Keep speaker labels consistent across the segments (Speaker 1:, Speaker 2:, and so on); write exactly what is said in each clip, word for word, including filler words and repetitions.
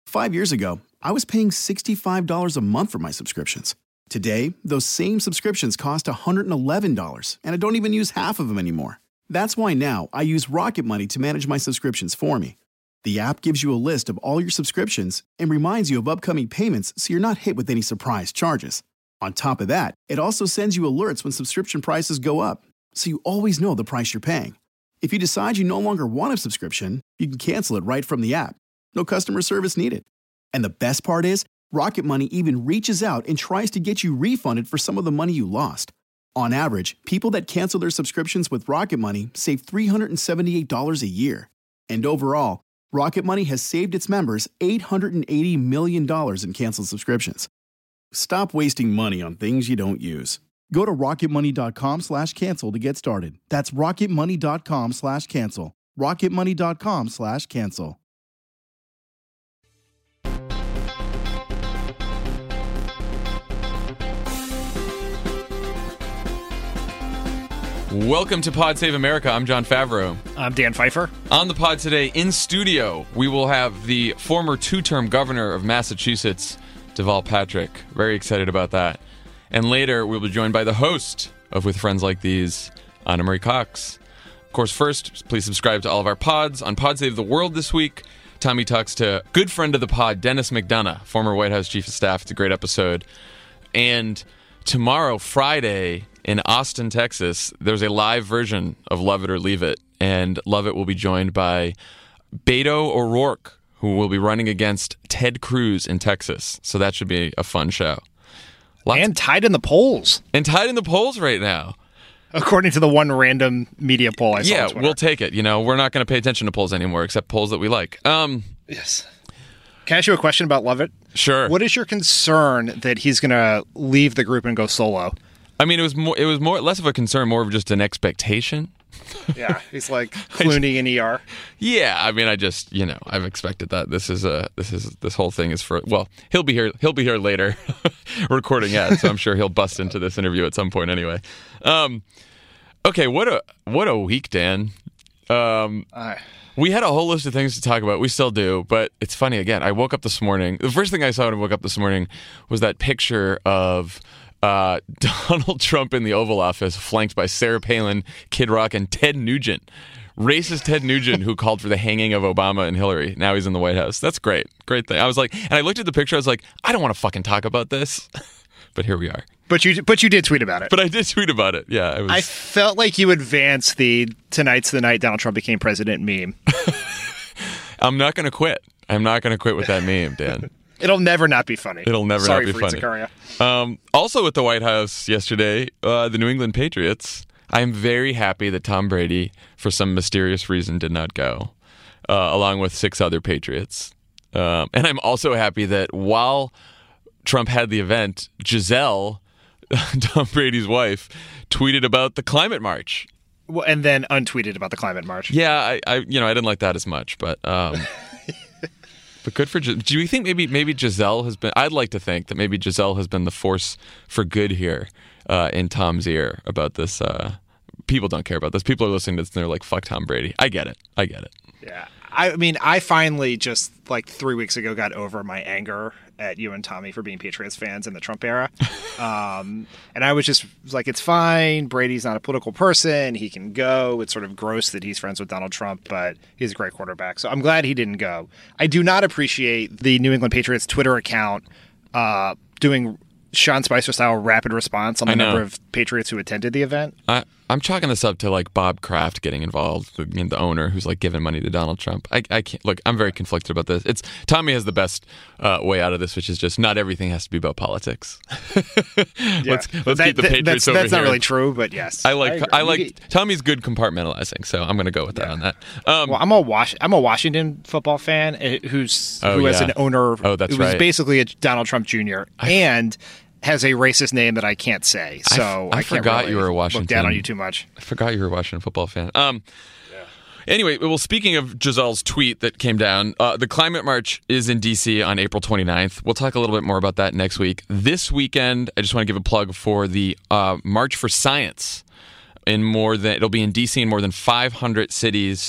Speaker 1: Five years ago, I was paying sixty-five dollars a month for my subscriptions. Today, those same subscriptions cost one hundred eleven dollars, and I don't even use half of them anymore. That's why now I use Rocket Money to manage my subscriptions for me. The app gives you a list of all your subscriptions and reminds you of upcoming payments so you're not hit with any surprise charges. On top of that, it also sends you alerts when subscription prices go up, so you always know the price you're paying. If you decide you no longer want a subscription, you can cancel it right from the app. No customer service needed. And the best part is, Rocket Money even reaches out and tries to get you refunded for some of the money you lost. On average, people that cancel their subscriptions with Rocket Money save three hundred seventy-eight dollars a year. And overall, Rocket Money has saved its members eight hundred eighty million dollars in canceled subscriptions. Stop wasting money on things you don't use. Go to rocketmoney.com slash cancel to get started. That's rocketmoney.com slash cancel. rocketmoney.com slash cancel.
Speaker 2: Welcome to Pod Save America. I'm John Favreau.
Speaker 3: I'm Dan Pfeiffer.
Speaker 2: On the pod today, in studio, we will have the former two-term governor of Massachusetts, Deval Patrick. Very excited about that. And later, we'll be joined by the host of With Friends Like These, Anna Marie Cox. Of course, first, please subscribe to all of our pods. On Pod Save the World this week, Tommy talks to good friend of the pod, Dennis McDonough, former White House Chief of Staff. It's a great episode. And tomorrow, Friday, in Austin, Texas, there's a live version of Love It or Leave It, and Love It will be joined by Beto O'Rourke, who will be running against Ted Cruz in Texas. So that should be a fun show. Lots
Speaker 3: and tied in the polls.
Speaker 2: And tied in the polls right now.
Speaker 3: According to the one random media poll I saw
Speaker 2: Yeah,
Speaker 3: on Twitter.
Speaker 2: We'll take it. You know, we're not going to pay attention to polls anymore, except polls that we like. Um,
Speaker 3: yes. Can I ask you a question about Lovett?
Speaker 2: Sure.
Speaker 3: What is your concern that he's going to leave the group and go solo?
Speaker 2: I mean, it was more. It was more less of a concern, more of just an expectation.
Speaker 3: Yeah, he's like Clooney in E R.
Speaker 2: Yeah, I mean, I just you know, I've expected that. This is a this is this whole thing is for. Well, he'll be here. He'll be here later, recording ads. So I'm sure he'll bust into this interview at some point anyway. Um, okay, what a what a week, Dan. Um,
Speaker 3: uh,
Speaker 2: we had a whole list of things to talk about. We still do, but it's funny again. I woke up this morning. The first thing I saw when I woke up this morning was that picture of Uh, Donald Trump in the Oval Office, flanked by Sarah Palin, Kid Rock, and Ted Nugent. Racist Ted Nugent, who called for the hanging of Obama and Hillary. Now he's in the White House. That's great. Great thing. I was like, and I looked at the picture, I was like, I don't want to fucking talk about this. But here we are.
Speaker 3: But you but you did tweet about it.
Speaker 2: But I did tweet about it. Yeah. I, was...
Speaker 3: I felt like you advanced the tonight's the night Donald Trump became president meme.
Speaker 2: I'm not going to quit. I'm not going to quit with that meme, Dan.
Speaker 3: It'll never not be funny.
Speaker 2: It'll never
Speaker 3: Sorry,
Speaker 2: not be
Speaker 3: Fareed
Speaker 2: funny.
Speaker 3: Zakaria.
Speaker 2: Um, also at the White House yesterday, uh, the New England Patriots. I'm very happy that Tom Brady, for some mysterious reason, did not go, uh, along with six other Patriots. Um, and I'm also happy that while Trump had the event, Giselle, Tom Brady's wife, tweeted about the climate march.
Speaker 3: Well, and then untweeted about the climate march.
Speaker 2: Yeah, I, I you know, I didn't like that as much, but. Um, But good for. Do you think maybe maybe Giselle has been? I'd like to think that maybe Giselle has been the force for good here uh, in Tom's ear about this. Uh, people don't care about this. People are listening to this and they're like, "Fuck Tom Brady." I get it. I get it.
Speaker 3: Yeah. I mean, I finally just like three weeks ago got over my anger at you and Tommy for being Patriots fans in the Trump era. Um, and I was just like, it's fine. Brady's not a political person. He can go. It's sort of gross that he's friends with Donald Trump, but he's a great quarterback. So I'm glad he didn't go. I do not appreciate the New England Patriots Twitter account uh, doing Sean Spicer style rapid response on the number of Patriots who attended the event.
Speaker 2: I, I'm chalking this up to like Bob Kraft getting involved, the, you know, the owner who's like giving money to Donald Trump. I, I can't look. I'm very conflicted about this. It's Tommy has the best uh, way out of this, which is just not everything has to be about politics.
Speaker 3: yeah.
Speaker 2: Let's let's
Speaker 3: that,
Speaker 2: keep the
Speaker 3: that,
Speaker 2: Patriots
Speaker 3: that's,
Speaker 2: over
Speaker 3: That's
Speaker 2: here.
Speaker 3: not really true, but yes,
Speaker 2: I like
Speaker 3: I,
Speaker 2: I like Tommy's good compartmentalizing, so I'm going to go with that
Speaker 3: yeah.
Speaker 2: on that. Um,
Speaker 3: well, I'm a Was- I'm a Washington football fan who's
Speaker 2: oh,
Speaker 3: who has
Speaker 2: yeah.
Speaker 3: an owner
Speaker 2: oh, that's
Speaker 3: who was
Speaker 2: right.
Speaker 3: basically a Donald Trump Junior I, and has a racist name that I can't say. So
Speaker 2: I, I,
Speaker 3: I can't
Speaker 2: forgot
Speaker 3: really
Speaker 2: you were a Washington.
Speaker 3: Look down on you too much.
Speaker 2: I forgot you were a Washington football fan. Um, yeah. Anyway, well, speaking of Giselle's tweet that came down, uh, the climate march is in D C on April twenty-ninth. We'll talk a little bit more about that next week. This weekend, I just want to give a plug for the uh, March for Science. In more than it'll be in D C in more than five hundred cities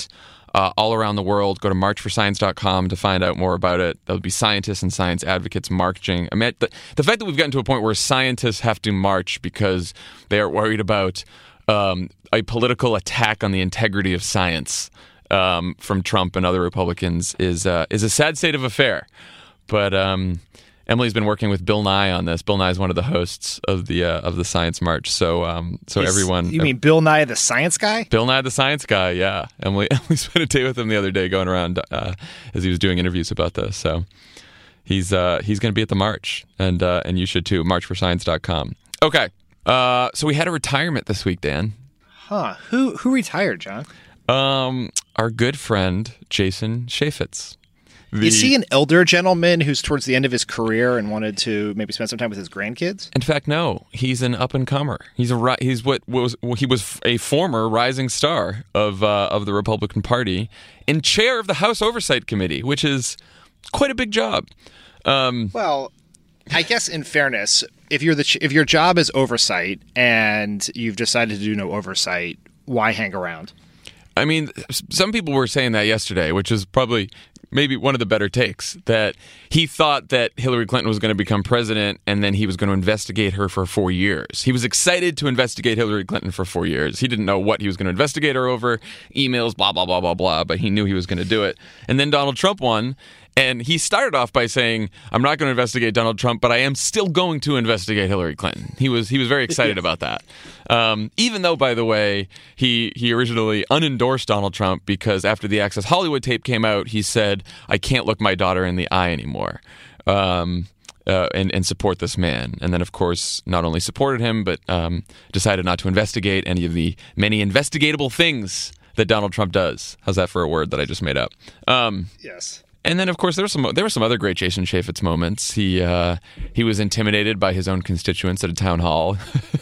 Speaker 2: uh, all around the world. Go to march for science dot com to find out more about it. There'll be scientists and science advocates marching. I mean, the, the fact that we've gotten to a point where scientists have to march because they are worried about um, a political attack on the integrity of science um, from Trump and other Republicans is uh, is a sad state of affair. But um, Emily's been working with Bill Nye on this. Bill Nye is one of the hosts of the uh, of the Science March. So um, so
Speaker 3: Is,
Speaker 2: everyone.
Speaker 3: You mean Bill Nye the Science Guy?
Speaker 2: Bill Nye the Science Guy, yeah. Emily Emily spent a day with him the other day going around uh, as he was doing interviews about this. So he's uh, he's going to be at the march, and uh, and you should too. march for science dot com. Okay, uh, so we had a retirement this week, Dan.
Speaker 3: Huh? Who who retired, John?
Speaker 2: Um, our good friend Jason Chaffetz. The,
Speaker 3: Is he an elder gentleman who's towards the end of his career and wanted to maybe spend some time with his grandkids?
Speaker 2: In fact, no. He's an up and comer. He's a ri- he's what was well, he was a former rising star of uh, of the Republican Party and chair of the House Oversight Committee, which is quite a big job. Um,
Speaker 3: Well, I guess in fairness, if you're the ch- if your job is oversight and you've decided to do no oversight, why hang around?
Speaker 2: I mean, some people were saying that yesterday, which is probably maybe one of the better takes, that he thought that Hillary Clinton was going to become president and then he was going to investigate her for four years. He was excited to investigate Hillary Clinton for four years. He didn't know what he was going to investigate her over, emails, blah, blah, blah, blah, blah, but he knew he was going to do it. And then Donald Trump won. And he started off by saying, I'm not going to investigate Donald Trump, but I am still going to investigate Hillary Clinton. He was he was very excited
Speaker 3: Yes.
Speaker 2: about that. Um, even though, by the way, he, he originally unendorsed Donald Trump because after the Access Hollywood tape came out, he said, I can't look my daughter in the eye anymore um, uh, and, and support this man. And then, of course, not only supported him, but um, decided not to investigate any of the many investigatable things that Donald Trump does. How's that for a word that I just made up? Um,
Speaker 3: Yes.
Speaker 2: And then, of course, there were some there were some other great Jason Chaffetz moments. He uh, he was intimidated by his own constituents at a town hall.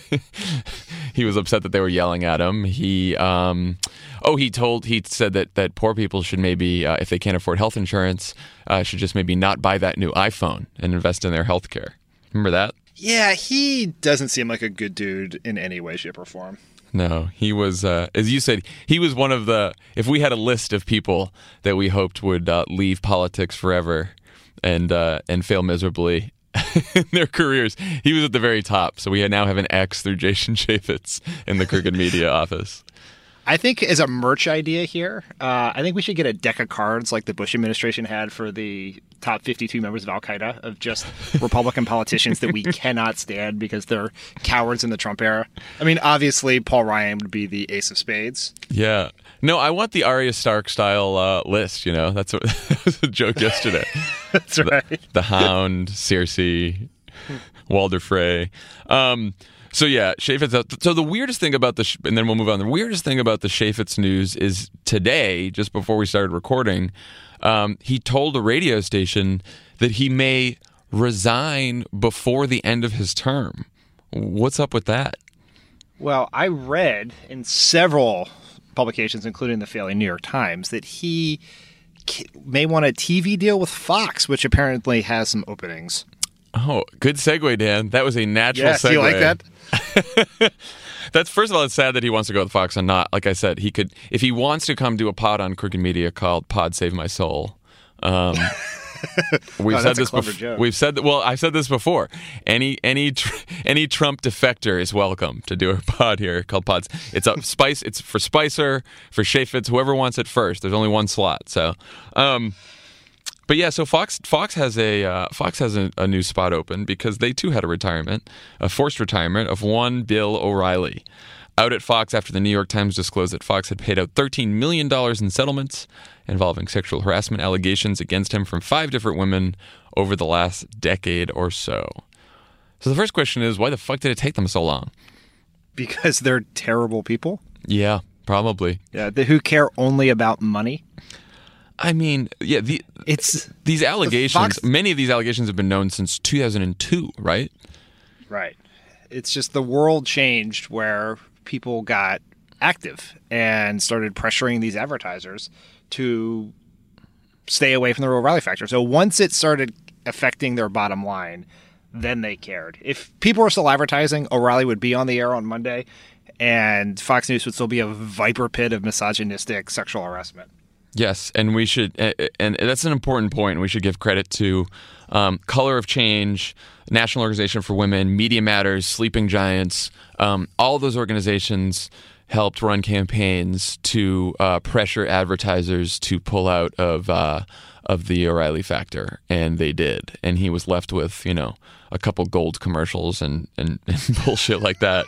Speaker 2: He was upset that they were yelling at him. He um, oh he told he said that that poor people should maybe uh, if they can't afford health insurance uh, should just maybe not buy that new iPhone and invest in their health care. Remember that?
Speaker 3: Yeah, he doesn't seem like a good dude in any way, shape, or form.
Speaker 2: No, he was, uh, as you said, he was one of the, if we had a list of people that we hoped would uh, leave politics forever and uh, and fail miserably in their careers, he was at the very top. So we now have an X through Jason Chaffetz in the Crooked Media office.
Speaker 3: I think as a merch idea here, uh, I think we should get a deck of cards like the Bush administration had for the top fifty-two members of Al-Qaeda of just Republican politicians that we cannot stand because they're cowards in the Trump era. I mean, obviously, Paul Ryan would be the ace of spades.
Speaker 2: Yeah. No, I want the Arya Stark style uh, list, you know. That's what, that was a joke yesterday.
Speaker 3: That's right.
Speaker 2: The, the Hound, Cersei, Walder Frey. Um So yeah, Chaffetz. So the weirdest thing about the, and then we'll move on. The weirdest thing about the Chaffetz news is today, just before we started recording, um, he told a radio station that he may resign before the end of his term. What's up with that?
Speaker 3: Well, I read in several publications, including the failing New York Times, that he may want a T V deal with Fox, which apparently has some openings.
Speaker 2: Oh, good segue, Dan. That was a natural
Speaker 3: Yes,
Speaker 2: segue.
Speaker 3: do you like that?
Speaker 2: That's first of all, it's sad that he wants to go with Fox and not, like I said, he could, if he wants to come do a pod on Crooked Media called Pod Save My Soul. Um, we've
Speaker 3: Oh,
Speaker 2: said
Speaker 3: that's a
Speaker 2: this
Speaker 3: clever
Speaker 2: before.
Speaker 3: joke.
Speaker 2: We've said that. Well, I've said this before. Any any tr- any Trump defector is welcome to do a pod here called Pods. It's a Spice. It's for Spicer, for Chaffetz, whoever wants it first. There's only one slot. So. Um, But yeah, so Fox Fox has a uh, Fox has a, a new spot open because they too had a retirement, a forced retirement of one Bill O'Reilly, out at Fox after the New York Times disclosed that Fox had paid out thirteen million dollars in settlements involving sexual harassment allegations against him from five different women over the last decade or so. So the first question is, why the fuck did it take them so long?
Speaker 3: Because they're terrible people.
Speaker 2: Yeah, probably.
Speaker 3: Yeah, the, who care only about money.
Speaker 2: I mean, yeah, the,
Speaker 3: It's
Speaker 2: these allegations,
Speaker 3: Fox-
Speaker 2: many of these allegations have been known since two thousand two, right?
Speaker 3: right. It's just the world changed where people got active and started pressuring these advertisers to stay away from the O'Reilly factor. So once it started affecting their bottom line, then they cared. If people were still advertising, O'Reilly would be on the air on Monday, and Fox News would still be a viper pit of misogynistic sexual harassment.
Speaker 2: Yes, and we should, and that's an important point. We should give credit to um, Color of Change, National Organization for Women, Media Matters, Sleeping Giants. Um, all those organizations helped run campaigns to uh, pressure advertisers to pull out of uh, of the O'Reilly factor, and they did. And he was left with, you know, a couple gold commercials and, and, and bullshit like that.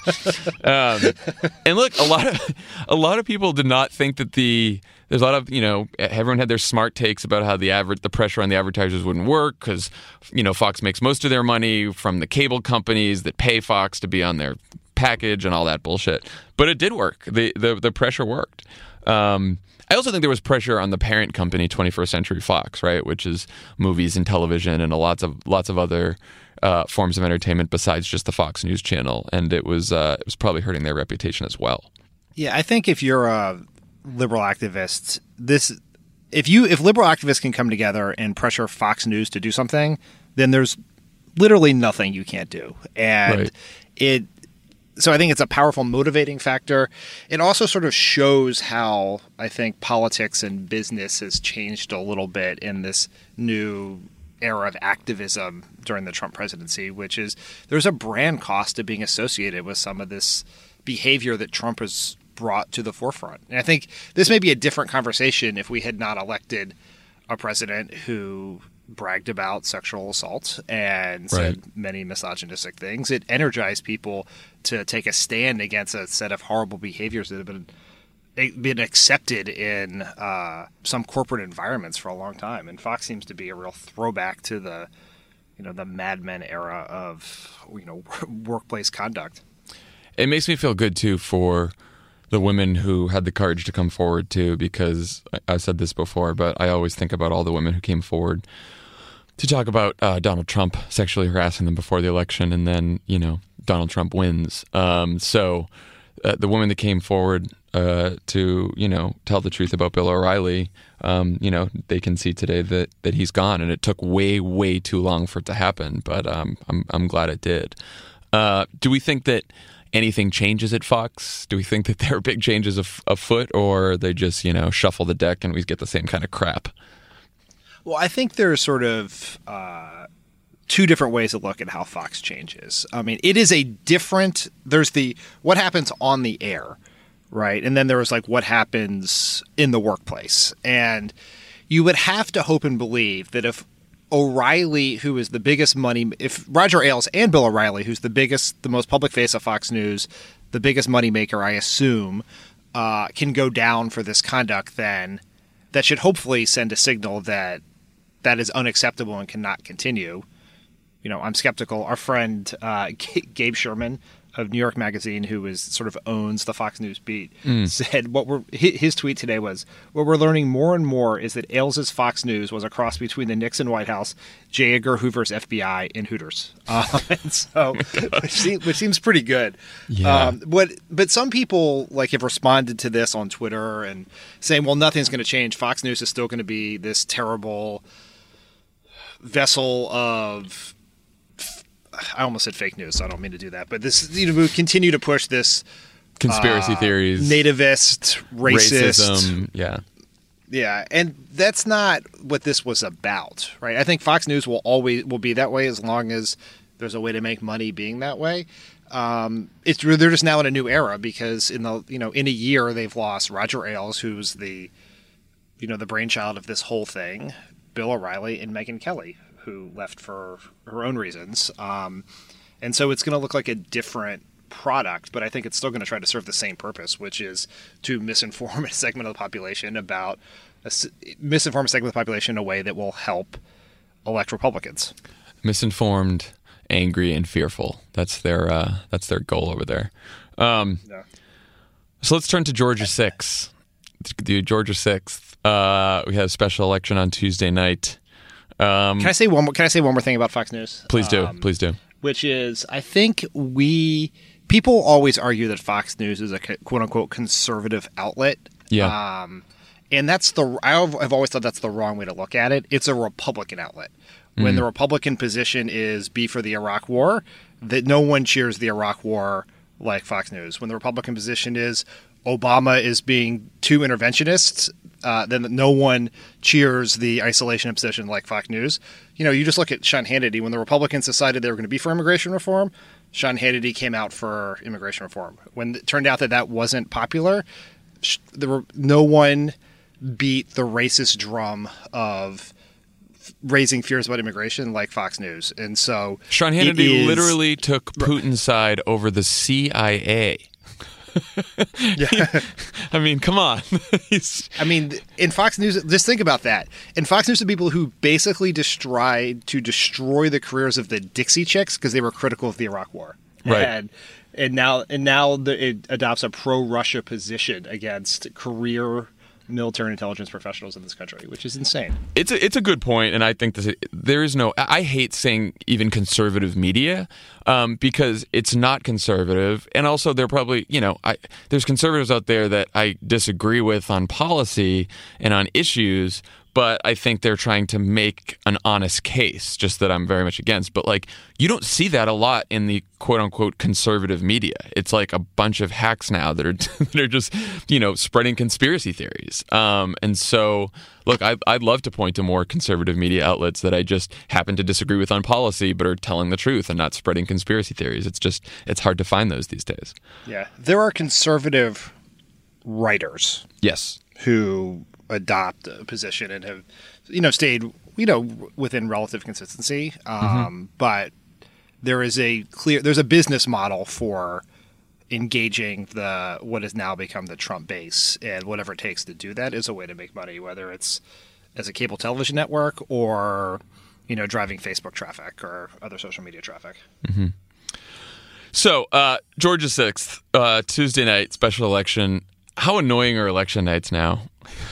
Speaker 2: Um, and look, a lot of a lot of people did not think that the there's a lot of, you know, everyone had their smart takes about how the advert the pressure on the advertisers wouldn't work because, you know, Fox makes most of their money from the cable companies that pay Fox to be on their package and all that bullshit. But it did work. The the, the pressure worked. Um, I also think there was pressure on the parent company, twenty-first Century Fox, right, which is movies and television and a lots of lots of other uh, forms of entertainment besides just the Fox News channel, and it was uh, it was probably hurting their reputation as well.
Speaker 3: Yeah, I think if you're a liberal activist, this if you if liberal activists can come together and pressure Fox News to do something, then there's literally nothing you can't do, and
Speaker 2: Right.
Speaker 3: it. So I think it's a powerful motivating factor. It also sort of shows how I think politics and business has changed a little bit in this new era of activism during the Trump presidency, which is there's a brand cost to being associated with some of this behavior that Trump has brought to the forefront. And I think this may be a different conversation if we had not elected a president who bragged about sexual assault and said
Speaker 2: Right.
Speaker 3: many misogynistic things. It energized people to take a stand against a set of horrible behaviors that have been been accepted in uh, some corporate environments for a long time. And Fox seems to be a real throwback to the, you know, the Mad Men era of, you know, workplace conduct.
Speaker 2: It makes me feel good too for the women who had the courage to come forward too, because I- I've said this before, but I always think about all the women who came forward to talk about uh, Donald Trump sexually harassing them before the election, and then, you know, Donald Trump wins. Um, so uh, the women that came forward uh, to, you know, tell the truth about Bill O'Reilly, um, you know, they can see today that, that he's gone, and it took way, way too long for it to happen, but um, I'm I'm glad it did. Uh, do we think that anything changes at Fox? Do we think that there are big changes af- afoot, or they just, you know, shuffle the deck and we get the same kind of crap?
Speaker 3: Well, I think there's sort of uh, two different ways to look at how Fox changes. I mean, it is a different – there's the what happens on the air, right? And then there was like what happens in the workplace. And you would have to hope and believe that if O'Reilly, who is the biggest money – if Roger Ailes and Bill O'Reilly, who's the biggest – the most public face of Fox News, the biggest moneymaker, I assume, uh, can go down for this conduct, then that should hopefully send a signal that – that is unacceptable and cannot continue. You know, I'm skeptical. Our friend uh, Gabe Sherman of New York Magazine, who is sort of owns the Fox News beat, mm. said what we're his tweet today was, what we're learning more and more is that Ailes' Fox News was a cross between the Nixon White House, J. Edgar Hoover's F B I, and Hooters. Uh, and so, which, seems, which seems pretty good.
Speaker 2: Yeah.
Speaker 3: Um, but but some people like have responded to this on Twitter and saying, well, nothing's going to change. Fox News is still going to be this terrible vessel of, I almost said fake news, so I don't mean to do that, but this, you know, we continue to push this
Speaker 2: conspiracy
Speaker 3: uh,
Speaker 2: theories,
Speaker 3: nativist, racist,
Speaker 2: racism, yeah,
Speaker 3: yeah, and that's not what this was about, right? I think Fox News will always will be that way as long as there's a way to make money being that way. Um, it's they're just now in a new era because in the you know in a year they've lost Roger Ailes, who's the you know the brainchild of this whole thing, Bill O'Reilly, and Megyn Kelly, who left for her own reasons. Um, and so it's going to look like a different product, but I think it's still going to try to serve the same purpose, which is to misinform a segment of the population about a, misinform a segment of the population in a way that will help elect Republicans.
Speaker 2: Misinformed, angry, and fearful. That's their uh, that's their goal over there. Um,
Speaker 3: yeah.
Speaker 2: So let's turn to Georgia six. The Georgia sixth. Uh, we had a special election on Tuesday night. Um,
Speaker 3: can I say one more? Can I say one more thing about Fox News?
Speaker 2: Please do.
Speaker 3: Um,
Speaker 2: please do.
Speaker 3: Which is, I think we people always argue that Fox News is a quote unquote conservative outlet.
Speaker 2: Yeah.
Speaker 3: Um, and that's the I've, I've always thought that's the wrong way to look at it. It's a Republican outlet. When mm. the Republican position is be for the Iraq War, that no one cheers the Iraq War like Fox News. When the Republican position is Obama is being too interventionist, uh, then no one cheers the isolation position like Fox News. You know, you just look at Sean Hannity. When the Republicans decided they were going to be for immigration reform, Sean Hannity came out for immigration reform. When it turned out that that wasn't popular, there were, no one beat the racist drum of raising fears about immigration like Fox News. And so
Speaker 2: Sean Hannity
Speaker 3: is,
Speaker 2: literally took Putin's side over the C I A.
Speaker 3: Yeah.
Speaker 2: I mean, come on. He's...
Speaker 3: I mean, in Fox News, just think about that. In Fox News, the people who basically just tried to destroy the careers of the Dixie Chicks because they were critical of the Iraq War.
Speaker 2: Right.
Speaker 3: And, and now, and now the, it adopts a pro-Russia position against career military and intelligence professionals in this country, which is insane.
Speaker 2: It's a, it's a good point, and I think that there is no... I hate saying even conservative media um, because it's not conservative, and also they're probably, you know, I, there's conservatives out there that I disagree with on policy and on issues, but I think they're trying to make an honest case, just that I'm very much against. But, like, you don't see that a lot in the quote-unquote conservative media. It's like a bunch of hacks now that are that are just, you know, spreading conspiracy theories. Um, and so, look, I, I'd love to point to more conservative media outlets that I just happen to disagree with on policy but are telling the truth and not spreading conspiracy theories. It's just, it's hard to find those these days.
Speaker 3: Yeah. There are conservative writers.
Speaker 2: Yes.
Speaker 3: Who adopt a position and have, you know, stayed, you know, within relative consistency. Um, mm-hmm. But there is a clear, there's a business model for engaging the, what has now become the Trump base, and whatever it takes to do that is a way to make money, whether it's as a cable television network or, you know, driving Facebook traffic or other social media traffic.
Speaker 2: Mm-hmm. So, uh, Georgia sixth, uh, Tuesday night, special election. How annoying are election nights now?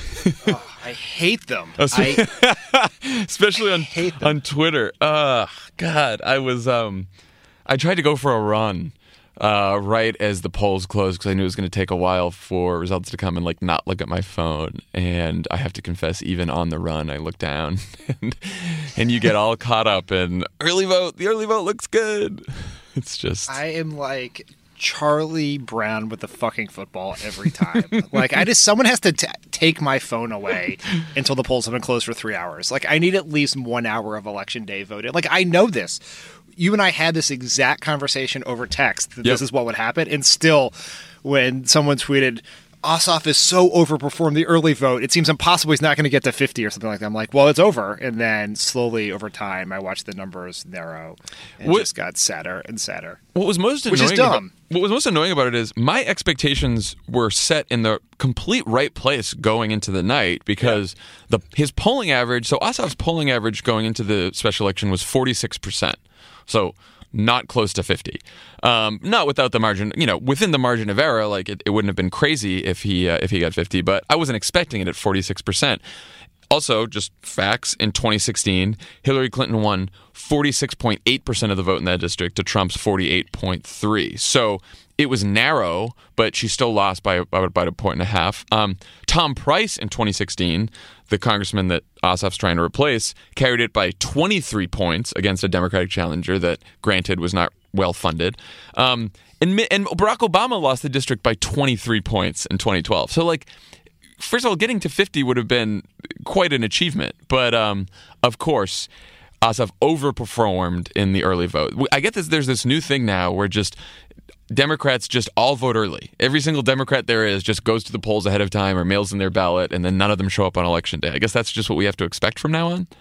Speaker 3: Oh, I hate them. I,
Speaker 2: Especially on
Speaker 3: hate them.
Speaker 2: on Twitter. Uh, God, I was um, I tried to go for a run uh, right as the polls closed because I knew it was going to take a while for results to come and like not look at my phone. And I have to confess, even on the run, I look down and and you get all caught up in early vote. The early vote looks good. It's just
Speaker 3: I am like Charlie Brown with the fucking football every time. Like, I just, someone has to t- take my phone away until the polls have been closed for three hours. Like, I need at least one hour of election day voting. Like, I know this. You and I had this exact conversation over text that
Speaker 2: Yep.
Speaker 3: This is what would happen. And still, when someone tweeted, Ossoff is so overperformed the early vote, it seems impossible he's not going to get to fifty or something like that. I'm like, well, it's over. And then slowly over time, I watched the numbers narrow and
Speaker 2: What-
Speaker 3: just got sadder and sadder.
Speaker 2: What was most
Speaker 3: Which
Speaker 2: annoying
Speaker 3: is dumb.
Speaker 2: About, what was most annoying about it is my expectations were set in the complete right place going into the night because the his polling average, so Ossoff's polling average going into the special election was forty-six percent. So not close to fifty. Um, not without the margin, you know, within the margin of error, like it, it wouldn't have been crazy if he uh, if he got fifty, but I wasn't expecting it at forty-six percent. Also, just facts, in twenty sixteen, Hillary Clinton won forty-six point eight percent of the vote in that district to Trump's forty-eight point three. So it was narrow, but she still lost by about, about a point and a half. Um, Tom Price in twenty sixteen, the congressman that Ossoff's trying to replace, carried it by twenty-three points against a Democratic challenger that, granted, was not well funded. Um, and, and Barack Obama lost the district by twenty-three points in twenty twelve. So, like, first of all, getting to fifty would have been quite an achievement. But, um, of course, Ossoff overperformed in the early vote. I get this. There's this new thing now where just Democrats just all vote early. Every single Democrat there is just goes to the polls ahead of time or mails in their ballot, and then none of them show up on election day. I guess that's just what we have to expect from now on.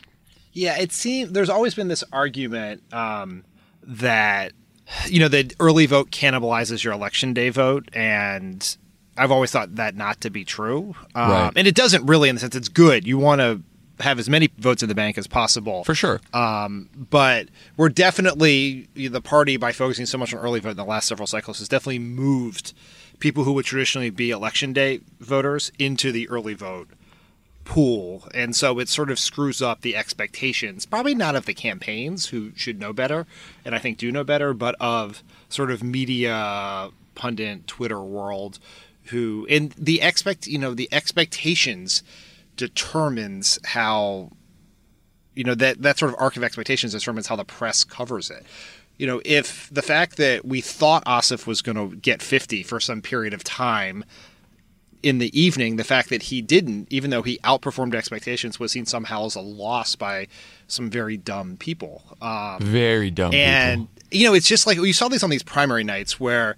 Speaker 3: Yeah, it seems there's always been this argument um, that, you know, the early vote cannibalizes your election day vote, and I've always thought that not to be true. Um,
Speaker 2: Right.
Speaker 3: And it doesn't really, in the sense it's good. You want to have as many votes in the bank as possible.
Speaker 2: For sure.
Speaker 3: Um, but we're definitely, the party, by focusing so much on early vote in the last several cycles, has definitely moved people who would traditionally be election day voters into the early vote pool. And so it sort of screws up the expectations, probably not of the campaigns, who should know better, and I think do know better, but of sort of media, pundit, Twitter world, who, and the expect, you know, the expectations determines how, you know, that, that sort of arc of expectations determines how the press covers it. You know, if the fact that we thought Ossoff was going to get fifty for some period of time in the evening, the fact that he didn't, even though he outperformed expectations, was seen somehow as a loss by some very dumb people. Um,
Speaker 2: very dumb
Speaker 3: and,
Speaker 2: people.
Speaker 3: you know, it's just like you saw this on these primary nights where,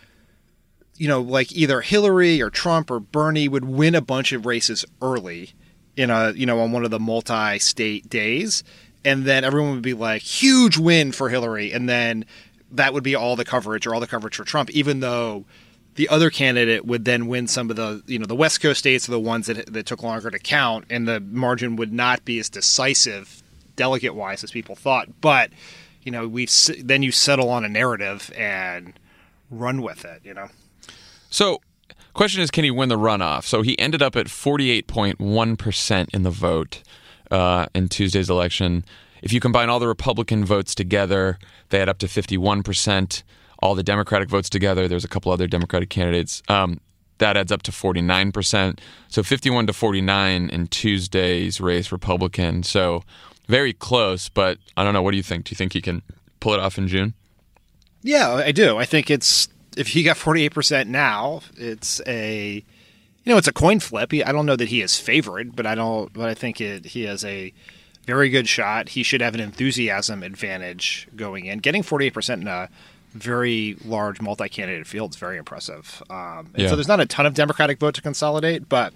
Speaker 3: you know, like either Hillary or Trump or Bernie would win a bunch of races early in a, you know, on one of the multi-state days. And then everyone would be like, huge win for Hillary. And then that would be all the coverage or all the coverage for Trump, even though the other candidate would then win some of the, you know, the West Coast states are the ones that that took longer to count, and the margin would not be as decisive delegate-wise as people thought. But, you know, we've then you settle on a narrative and run with it, you know.
Speaker 2: So, question is, can he win the runoff? So he ended up at forty-eight point one percent in the vote uh, in Tuesday's election. If you combine all the Republican votes together, they add up to fifty-one percent. All the Democratic votes together, there's a couple other Democratic candidates, um, that adds up to forty-nine percent. So fifty-one to forty-nine in Tuesday's race, Republican. So very close, but I don't know. What do you think? Do you think he can pull it off in June?
Speaker 3: Yeah, I do. I think it's, if he got forty-eight percent now, it's a, you know, it's a coin flip. I don't know that he is favored, but I don't, but I think it, he has a very good shot. He should have an enthusiasm advantage going in. Getting forty-eight percent in a very large multi-candidate field is very impressive. Um, and
Speaker 2: yeah.
Speaker 3: So there's not a ton of Democratic vote to consolidate, but,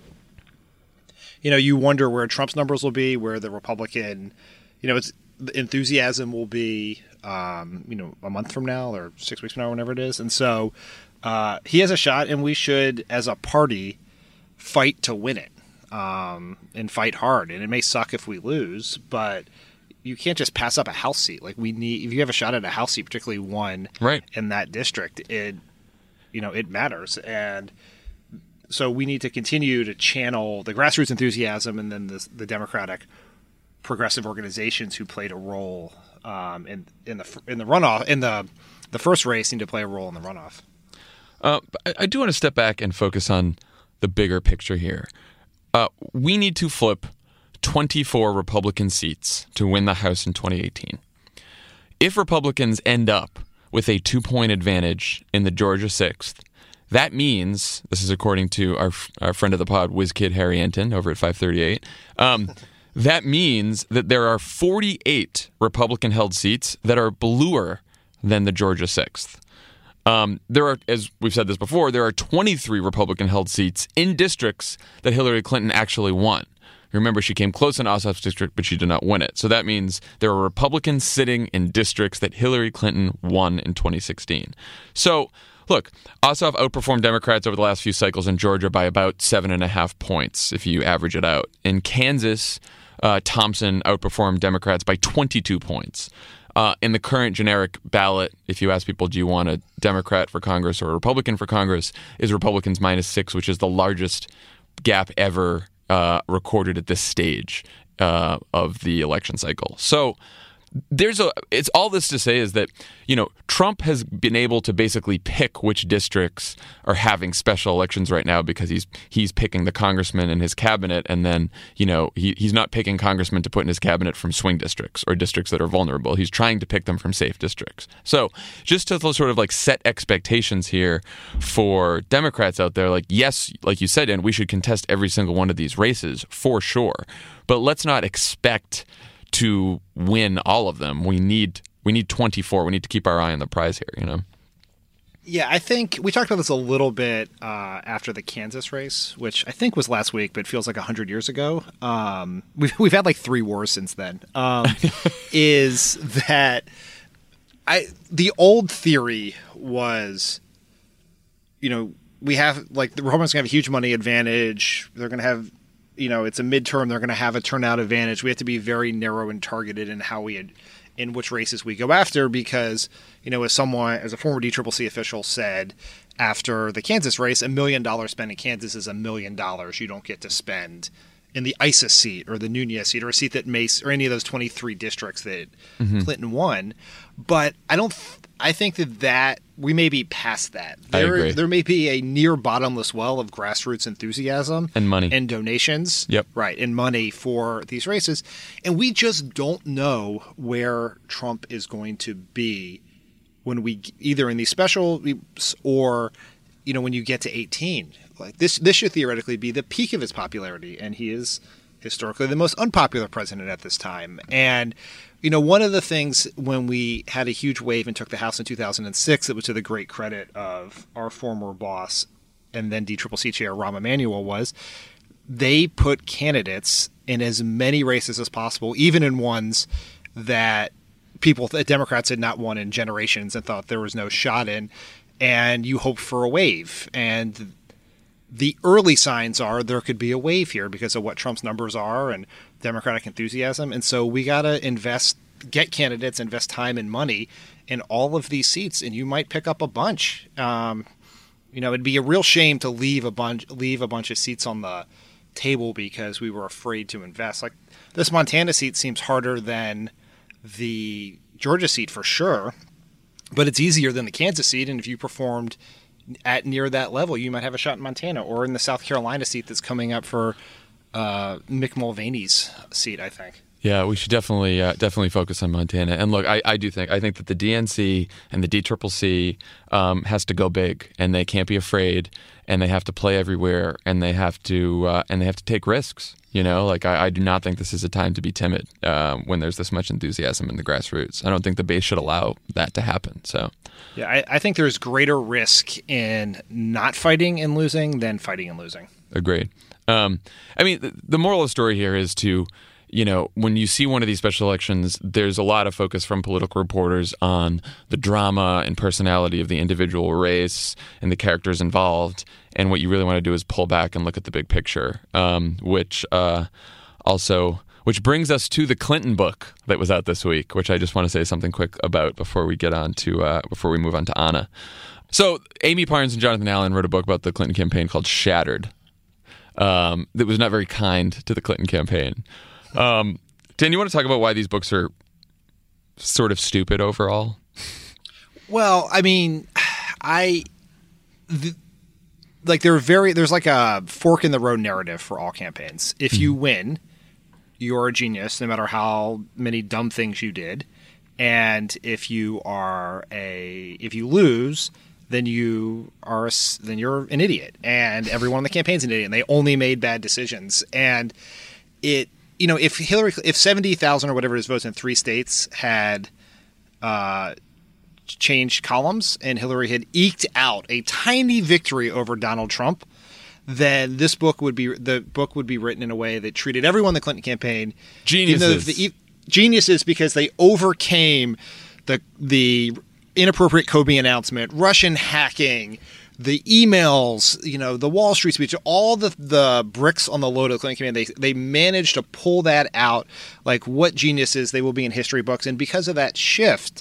Speaker 3: you know, you wonder where Trump's numbers will be, where the Republican, you know, it's the enthusiasm will be, um, you know, a month from now or six weeks from now, whenever it is. And so uh, he has a shot, and we should, as a party, fight to win it um, and fight hard. And it may suck if we lose, but you can't just pass up a House seat. Like, we need, if you have a shot at a House seat, particularly one
Speaker 2: right.
Speaker 3: in that district, it, you know, it matters. And so we need to continue to channel the grassroots enthusiasm and then the, the Democratic progressive organizations who played a role um, in in the in the runoff in the the first race need to play a role in the runoff.
Speaker 2: Uh, I, I do want to step back and focus on the bigger picture here. Uh, we need to flip twenty-four Republican seats to win the House in twenty eighteen. If Republicans end up with a two-point advantage in the Georgia sixth, that means, this is according to our our friend of the pod, WizKid Harry Enton over at five thirty-eight, um, that means that there are forty-eight Republican-held seats that are bluer than the Georgia sixth. Um, there are, as we've said this before, there are twenty-three Republican-held seats in districts that Hillary Clinton actually won. Remember, she came close in Ossoff's district, but she did not win it. So that means there are Republicans sitting in districts that Hillary Clinton won in twenty sixteen. So, look, Ossoff outperformed Democrats over the last few cycles in Georgia by about seven and a half points, if you average it out. In Kansas, uh, Thompson outperformed Democrats by twenty-two points. Uh, in the current generic ballot, if you ask people, do you want a Democrat for Congress or a Republican for Congress, is Republicans minus six, which is the largest gap ever uh, recorded at this stage uh, of the election cycle. So there's a, it's all this to say is that, you know, Trump has been able to basically pick which districts are having special elections right now because he's he's picking the congressman in his cabinet, and then, you know, he, he's not picking congressmen to put in his cabinet from swing districts or districts that are vulnerable. He's trying to pick them from safe districts. So just to sort of like set expectations here for Democrats out there, like, yes, like you said, and we should contest every single one of these races for sure, but let's not expect to win all of them. We need we need twenty-four. We need to keep our eye on the prize here, you know?
Speaker 3: Yeah, I think we talked about this a little bit uh, after the Kansas race, which I think was last week, but feels like one hundred years ago. Um, we've, we've had like three wars since then. Um, is that I the old theory was, you know, we have like the Republicans going to have a huge money advantage. They're going to have, you know, it's a midterm. They're going to have a turnout advantage. We have to be very narrow and targeted in how we had, in which races we go after, because, you know, as someone, as a former D C C C official said after the Kansas race, a million dollars spent in Kansas is a million dollars you don't get to spend in the ISIS seat or the Nunez seat or a seat that Mace or any of those twenty-three districts that
Speaker 2: Mm-hmm.
Speaker 3: Clinton won. But I don't. I think that that we may be past that.
Speaker 2: I
Speaker 3: There,
Speaker 2: agree.
Speaker 3: there may be a near bottomless well of grassroots enthusiasm
Speaker 2: And money.
Speaker 3: and donations.
Speaker 2: Yep.
Speaker 3: Right. And money for these races. And we just don't know where Trump is going to be when we either in these special or, you know, when you get to eighteen. like this this should theoretically be the peak of his popularity, and he is historically the most unpopular president at this time. And you know, one of the things when we had a huge wave and took the House in two thousand six, it was to the great credit of our former boss and then D C C C chair Rahm Emanuel, was they put candidates in as many races as possible, even in ones that people, that Democrats had not won in generations and thought there was no shot in, and you hoped for a wave. And the early signs are there could be a wave here because of what Trump's numbers are and Democratic enthusiasm. And so we got to invest, get candidates, invest time and money in all of these seats, and you might pick up a bunch. Um, you know, it'd be a real shame to leave a bunch, leave a bunch of seats on the table because we were afraid to invest. Like this Montana seat seems harder than the Georgia seat for sure, but it's easier than the Kansas seat. And if you performed at near that level, you might have a shot in Montana or in the South Carolina seat that's coming up for uh, Mick Mulvaney's seat, I think.
Speaker 2: Yeah, we should definitely uh, definitely focus on Montana. And look, I, I do think I think that the D N C and the D C C C um, has to go big, and they can't be afraid, and they have to play everywhere, and they have to uh, and they have to take risks. You know, like I, I do not think this is a time to be timid um, when there's this much enthusiasm in the grassroots. I don't think the base should allow that to happen. So,
Speaker 3: yeah, I, I think there's greater risk in not fighting and losing than fighting and losing.
Speaker 2: Agreed. Um, I mean, the, the moral of the story here is to, you know, when you see one of these special elections, there's a lot of focus from political reporters on the drama and personality of the individual race and the characters involved. And what you really want to do is pull back and look at the big picture, um, which uh, also which brings us to the Clinton book that was out this week, which I just want to say something quick about before we get on to uh, before we move on to Anna. So Amy Parnes and Jonathan Allen wrote a book about the Clinton campaign called Shattered. Um, that was not very kind to the Clinton campaign. Um, Dan, you want to talk about why these books are sort of stupid overall?
Speaker 3: Well, I mean, I the, like there are very there's like a fork in the road narrative for all campaigns. If you mm-hmm. win, you're a genius, no matter how many dumb things you did. And if you are a if you lose, then you are a, then you're an idiot, and everyone on the campaign's an idiot, and they only made bad decisions. And it. You know, if Hillary, if seventy thousand or whatever it is votes in three states had uh, changed columns and Hillary had eked out a tiny victory over Donald Trump, then this book would be the book would be written in a way that treated everyone in the Clinton campaign
Speaker 2: geniuses,
Speaker 3: the, geniuses because they overcame the the inappropriate Kobe announcement, Russian hacking, the emails, you know, the Wall Street speech, all the the bricks on the load of the Clinton campaign, they they managed to pull that out. Like, what geniuses, they will be in history books. And because of that shift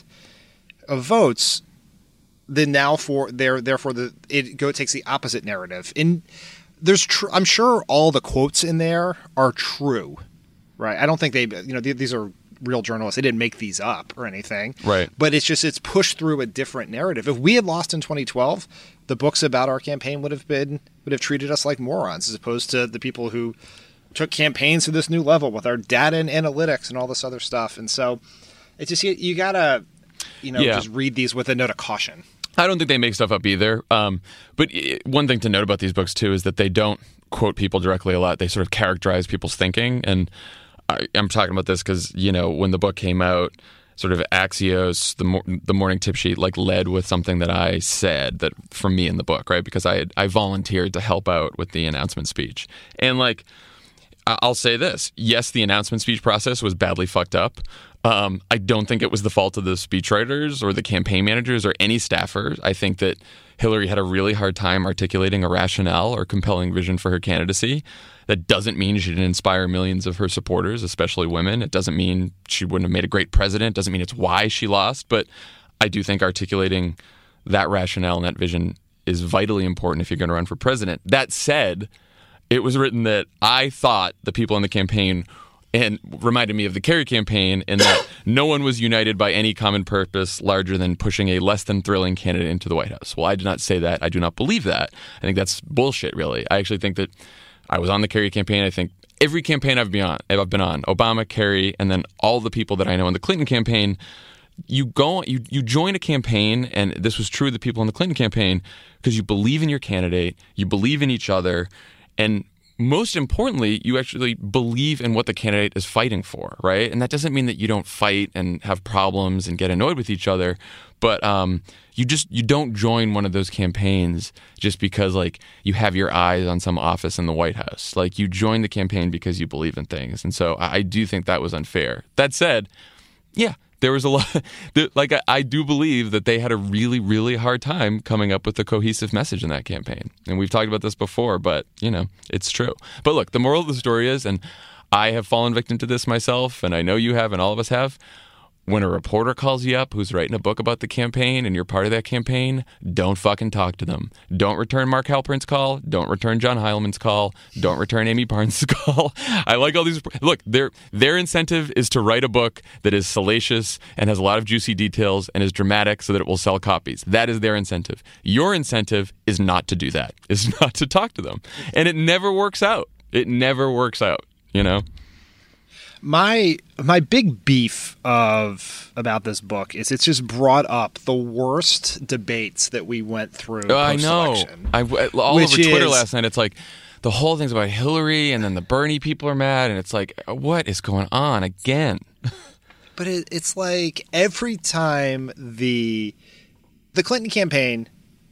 Speaker 3: of votes, then now for there therefore the it go takes the opposite narrative. And there's tr- I'm sure all the quotes in there are true, right? I don't think they you know th- these are real journalists. They didn't make these up or anything,
Speaker 2: right?
Speaker 3: But it's just it's pushed through a different narrative. If we had lost in twenty twelve, the books about our campaign would have been would have treated us like morons, as opposed to the people who took campaigns to this new level with our data and analytics and all this other stuff. And so it's just you, you gotta you know
Speaker 2: yeah.
Speaker 3: just read these with a note of caution.
Speaker 2: I don't think they make stuff up either. Um, but one thing to note about these books too is that they don't quote people directly a lot. They sort of characterize people's thinking. And I, I'm talking about this because, you know, when the book came out, sort of Axios, the mor- the morning tip sheet, like led with something that I said that from me in the book, right? Because I had, I volunteered to help out with the announcement speech. And like, I'll say this. Yes, the announcement speech process was badly fucked up. Um, I don't think it was the fault of the speechwriters or the campaign managers or any staffers. I think that Hillary had a really hard time articulating a rationale or compelling vision for her candidacy. That doesn't mean she didn't inspire millions of her supporters, especially women. It doesn't mean she wouldn't have made a great president. It doesn't mean it's why she lost. But I do think articulating that rationale and that vision is vitally important if you're going to run for president. That said, it was written that I thought the people in the campaign and reminded me of the Kerry campaign in that no one was united by any common purpose larger than pushing a less than thrilling candidate into the White House. Well, I do not say that. I do not believe that. I think that's bullshit, really. I actually think that I was on the Kerry campaign. I think every campaign I've been on, I've been on, Obama, Kerry, and then all the people that I know in the Clinton campaign you go, you you join a campaign, and this was true of the people in the Clinton campaign, because you believe in your candidate, you believe in each other, and most importantly, you actually believe in what the candidate is fighting for, right? And that doesn't mean that you don't fight and have problems and get annoyed with each other, but um, you just you don't join one of those campaigns just because like you have your eyes on some office in the White House. Like you join the campaign because you believe in things, and so I, I do think that was unfair. That said, yeah. There was a lot, like I, I do believe that they had a really, really hard time coming up with a cohesive message in that campaign. And we've talked about this before, but, you know, it's true. But look, the moral of the story is, and I have fallen victim to this myself, and I know you have, and all of us have, when a reporter calls you up who's writing a book about the campaign and you're part of that campaign, don't fucking talk to them. Don't return Mark Halpern's call. Don't return John Heileman's call. Don't return Amy Barnes' call. I like all these. Look, their their incentive is to write a book that is salacious and has a lot of juicy details and is dramatic so that it will sell copies. That is their incentive. Your incentive is not to do that. Is not to talk to them. And it never works out. It never works out, you know?
Speaker 3: My my big beef of about this book is it's just brought up the worst debates that we went through.
Speaker 2: Oh, I know. I, all over Twitter
Speaker 3: is,
Speaker 2: last night, it's like the whole thing's about Hillary, and then the Bernie people are mad, and it's like, what is going on again?
Speaker 3: But it, it's like every time the the Clinton campaign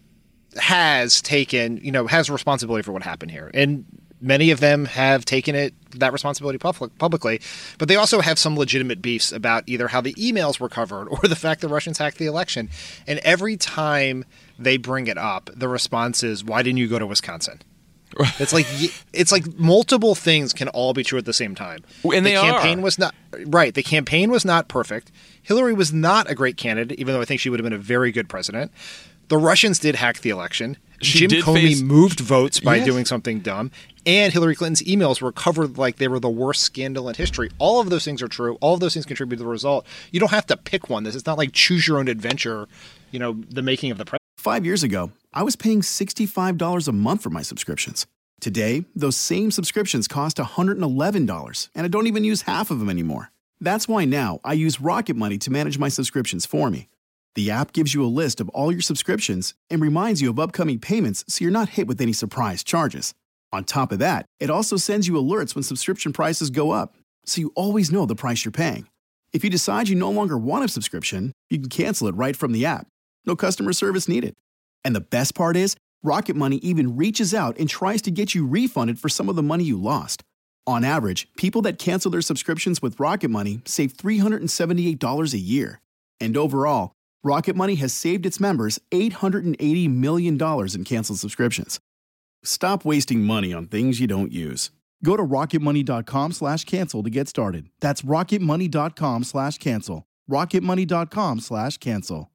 Speaker 3: has taken, you know, has responsibility for what happened here, and many of them have taken it that responsibility public, publicly, but they also have some legitimate beefs about either how the emails were covered or the fact the Russians hacked the election. And every time they bring it up, the response is, "Why didn't you go to Wisconsin?" It's like it's like multiple things can all be true at the same time.
Speaker 2: And they
Speaker 3: the campaign
Speaker 2: are.
Speaker 3: was not right. The campaign was not perfect. Hillary was not a great candidate, even though I think she would have been a very good president. The Russians did hack the election.
Speaker 2: She
Speaker 3: Jim
Speaker 2: did
Speaker 3: Comey
Speaker 2: face-
Speaker 3: moved votes by
Speaker 2: Yes.
Speaker 3: doing something dumb. And Hillary Clinton's emails were covered like they were the worst scandal in history. All of those things are true. All of those things contribute to the result. You don't have to pick one. This is not like choose your own adventure, you know, the making of the president.
Speaker 1: Five years ago, I was paying sixty-five dollars a month for my subscriptions. Today, those same subscriptions cost one hundred eleven dollars, and I don't even use half of them anymore. That's why now I use Rocket Money to manage my subscriptions for me. The app gives you a list of all your subscriptions and reminds you of upcoming payments so you're not hit with any surprise charges. On top of that, it also sends you alerts when subscription prices go up, so you always know the price you're paying. If you decide you no longer want a subscription, you can cancel it right from the app. No customer service needed. And the best part is, Rocket Money even reaches out and tries to get you refunded for some of the money you lost. On average, people that cancel their subscriptions with Rocket Money save three hundred seventy-eight dollars a year. And overall, Rocket Money has saved its members eight hundred eighty million dollars in canceled subscriptions. Stop wasting money on things you don't use. Go to rocketmoney.com slash cancel to get started. That's rocketmoney.com slash cancel. rocketmoney.com slash cancel.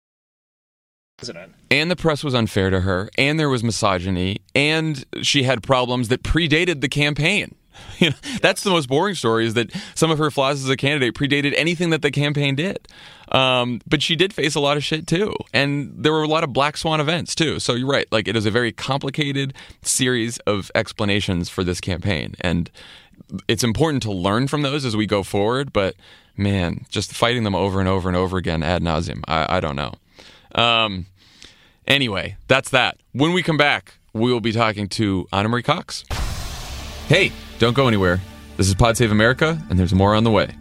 Speaker 2: And the press was unfair to her, and there was misogyny, and she had problems that predated the campaign. You know, that's the most boring story, is that some of her flaws as a candidate predated anything that the campaign did. Um, but she did face a lot of shit too. And there were a lot of black swan events too. So you're right. Like, it is a very complicated series of explanations for this campaign. And it's important to learn from those as we go forward. But man, just fighting them over and over and over again ad nauseum, I, I don't know. Um, anyway, that's that. When we come back, we will be talking to Anna Marie Cox. Hey, don't go anywhere. This is Pod Save America, and there's more on the way.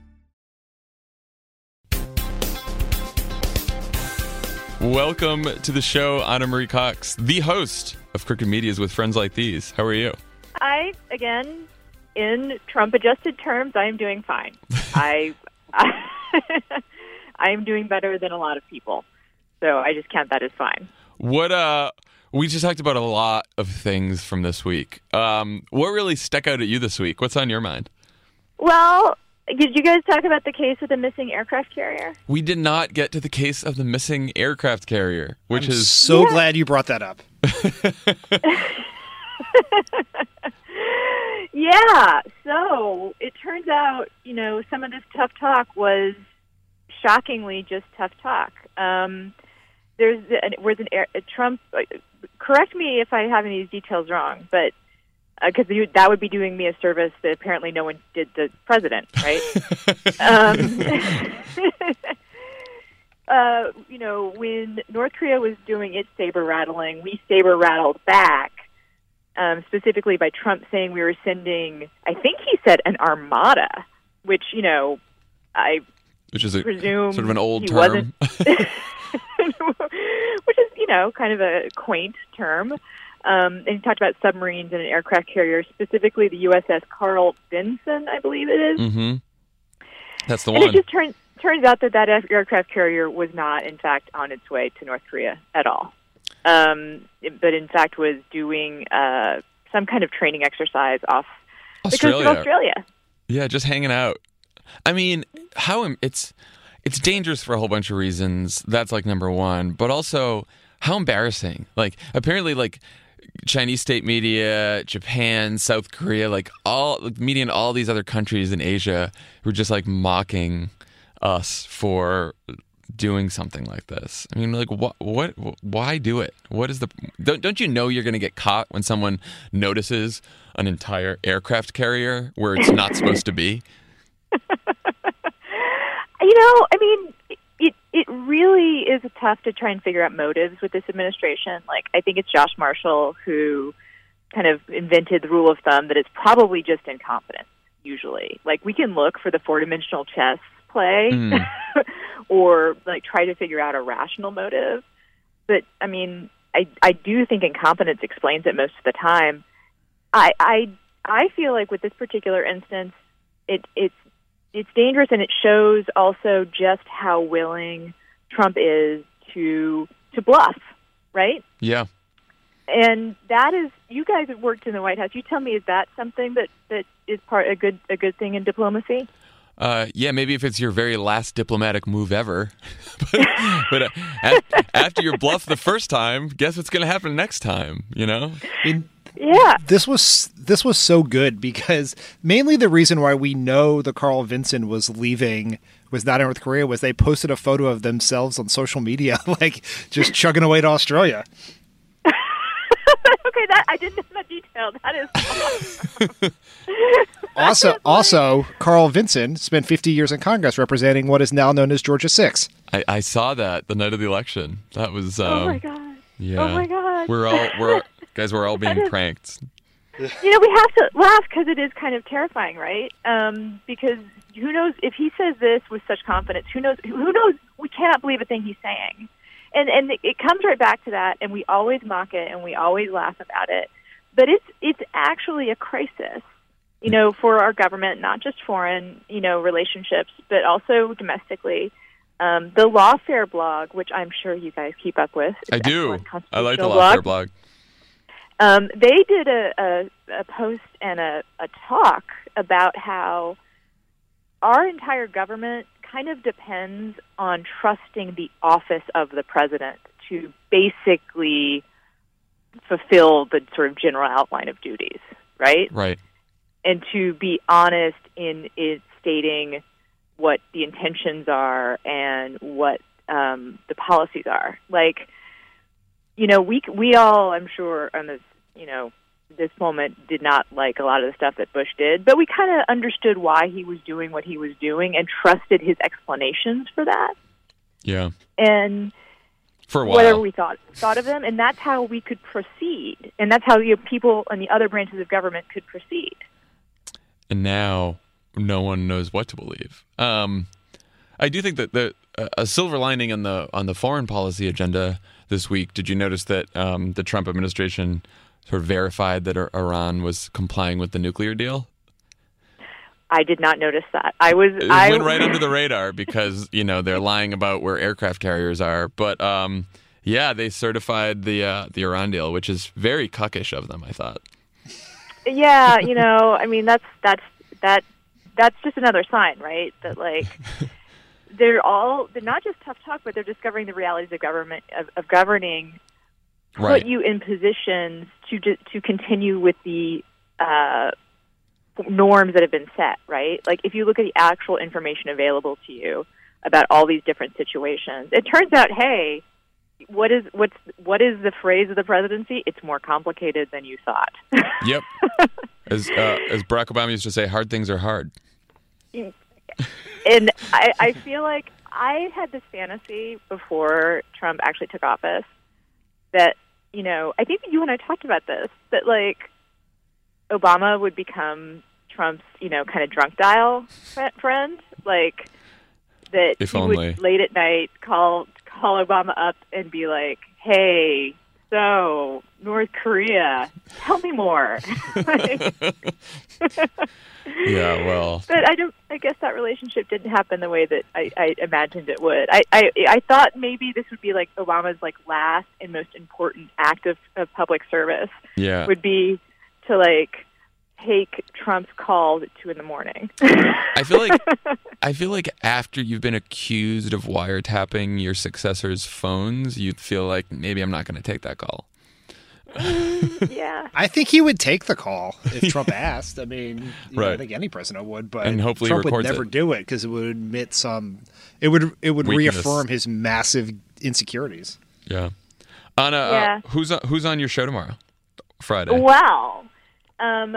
Speaker 2: Welcome to the show, Anna Marie Cox, the host of Crooked Medias with Friends Like These. How are you?
Speaker 4: I, again, in Trump-adjusted terms, I am doing fine. I, I, I am doing better than a lot of people, so I just count that as fine.
Speaker 2: What, uh... We just talked about a lot of things from this week. Um, what really stuck out at you this week? What's on your mind?
Speaker 4: Well, did you guys talk about the case of the missing aircraft carrier?
Speaker 2: We did not get to the case of the missing aircraft carrier, which
Speaker 3: I'm
Speaker 2: is
Speaker 3: so
Speaker 4: Yeah.
Speaker 3: glad you brought that up.
Speaker 4: Yeah, so it turns out, you know, some of this tough talk was shockingly just tough talk. Um, there's an, was an air, a Trump. Uh, correct me if I have any of these details wrong, but because uh, that would be doing me a service that apparently no one did the president, right? um, uh, you know, when North Korea was doing its saber rattling, we saber rattled back, um, specifically by Trump saying we were sending, I think he said, an armada, which, you know, I
Speaker 2: which is a
Speaker 4: presume
Speaker 2: sort of an old
Speaker 4: he
Speaker 2: term.
Speaker 4: wasn't, which is, you know, kind of a quaint term. Um, and he talked about submarines and an aircraft carrier, specifically the U S S Carl Vinson, I believe it is.
Speaker 2: Mm-hmm. That's the
Speaker 4: and
Speaker 2: one.
Speaker 4: it just turns turns out that that aircraft carrier was not, in fact, on its way to North Korea at all. Um, it, but in fact was doing uh, some kind of training exercise off
Speaker 2: Australia.
Speaker 4: the coast of Australia.
Speaker 2: Yeah, just hanging out. I mean, how im- it's it's dangerous for a whole bunch of reasons. That's like number one, but also how embarrassing. Like apparently, like Chinese state media, Japan, South Korea, like all like, media in all these other countries in Asia were just like mocking us for doing something like this. I mean, like, what, what, why do it? What is the? Don't don't you know you're going to get caught when someone notices an entire aircraft carrier where it's not supposed to be?
Speaker 4: You know, I mean, it it really is tough to try and figure out motives with this administration. Like, I think it's Josh Marshall who kind of invented the rule of thumb that it's probably just incompetence. Usually, like we can look for the four-dimensional chess play mm. or like try to figure out a rational motive. But I mean, I I do think incompetence explains it most of the time. I I I feel like with this particular instance, it it's it's dangerous, and it shows also just how willing Trump is to to bluff, right?
Speaker 2: Yeah.
Speaker 4: And that is, you guys have worked in the White House. You tell me, is that something that, that is part a good a good thing in diplomacy?
Speaker 2: Uh, yeah, maybe if it's your very last diplomatic move ever. but but uh, at, after you bluff the first time, guess what's going to happen next time? You know.
Speaker 3: In-
Speaker 4: Yeah.
Speaker 3: This was this was so good because mainly the reason why we know the Carl Vinson was leaving was not in North Korea was they posted a photo of themselves on social media, like just chugging away to Australia.
Speaker 4: Okay, that I didn't know that detail. That is awesome.
Speaker 3: also, also, Carl Vinson spent fifty years in Congress representing what is now known as Georgia six.
Speaker 2: I, I saw that the night of the election. That was um,
Speaker 4: oh my god.
Speaker 2: Yeah.
Speaker 4: Oh my god.
Speaker 2: We're all we're guys. We're all being pranked.
Speaker 4: You know, we have to laugh because it is kind of terrifying, right? Um, because who knows if he says this with such confidence? Who knows? Who knows? We cannot believe a thing he's saying. And and it comes right back to that, and we always mock it, and we always laugh about it. But it's it's actually a crisis, you know, for our government, not just foreign, you know, relationships, but also domestically. Um, the Lawfare blog, which I'm sure you guys keep up with,
Speaker 2: I do. I like the
Speaker 4: blog.
Speaker 2: Lawfare blog.
Speaker 4: Um, they did a, a, a post and a, a talk about how our entire government kind of depends on trusting the office of the president to basically fulfill the sort of general outline of duties, right?
Speaker 2: Right.
Speaker 4: And to be honest in it stating what the intentions are and what um, the policies are. Like, you know, we we all, I'm sure, on this, you know, this moment did not like a lot of the stuff that Bush did, but we kind of understood why he was doing what he was doing and trusted his explanations for that.
Speaker 2: Yeah.
Speaker 4: And
Speaker 2: for a while,
Speaker 4: whatever we thought thought of them, and that's how we could proceed, and that's how, you know, people in the other branches of government could proceed.
Speaker 2: And now, no one knows what to believe. Um, I do think that the uh, a silver lining on the on the foreign policy agenda this week. Did you notice that um, the Trump administration sort of verified that Iran was complying with the nuclear deal?
Speaker 4: I did not notice that. I was.
Speaker 2: It
Speaker 4: I
Speaker 2: went right under the radar because, you know, they're lying about where aircraft carriers are. But um, yeah, they certified the uh, the Iran deal, which is very cuckish of them, I thought.
Speaker 4: Yeah, you know, I mean, that's that's that that's just another sign, right? That like they're all they're not just tough talk, but they're discovering the realities of government of, of governing. Put
Speaker 2: Right.
Speaker 4: you in positions to to continue with the uh, norms that have been set, right? Like if you look at the actual information available to you about all these different situations, it turns out, hey, what is what's what is the phrase of the presidency? It's more complicated than you thought.
Speaker 2: Yep. As uh, as Barack Obama used to say, hard things are hard.
Speaker 4: And I, I feel like I had this fantasy before Trump actually took office that, you know, I think that you and I talked about this, that, like, Obama would become Trump's, you know, kind of drunk dial friend. Like, that
Speaker 2: if
Speaker 4: he
Speaker 2: only.
Speaker 4: would late at night call call Obama up and be like, hey, so, North Korea, tell me more. Like,
Speaker 2: yeah, well.
Speaker 4: But I don't. I guess that relationship didn't happen the way that I, I imagined it would. I, I I thought maybe this would be like Obama's like last and most important act of, of public service.
Speaker 2: Yeah.
Speaker 4: Would be to like take Trump's calls at two in the morning.
Speaker 2: I feel like I feel like after you've been accused of wiretapping your successor's phones, you'd feel like maybe I'm not going to take that call.
Speaker 4: Yeah.
Speaker 3: I think he would take the call if Trump asked. I mean, you know,
Speaker 2: Right.
Speaker 3: I think any president would, but
Speaker 2: And hopefully
Speaker 3: Trump would
Speaker 2: records
Speaker 3: never
Speaker 2: it.
Speaker 3: do it because it would admit some. It would it would
Speaker 2: Weakness.
Speaker 3: reaffirm his massive insecurities.
Speaker 2: Yeah. Anna,
Speaker 4: Yeah.
Speaker 2: Uh, who's on, who's on your show tomorrow? Friday.
Speaker 4: Well, um,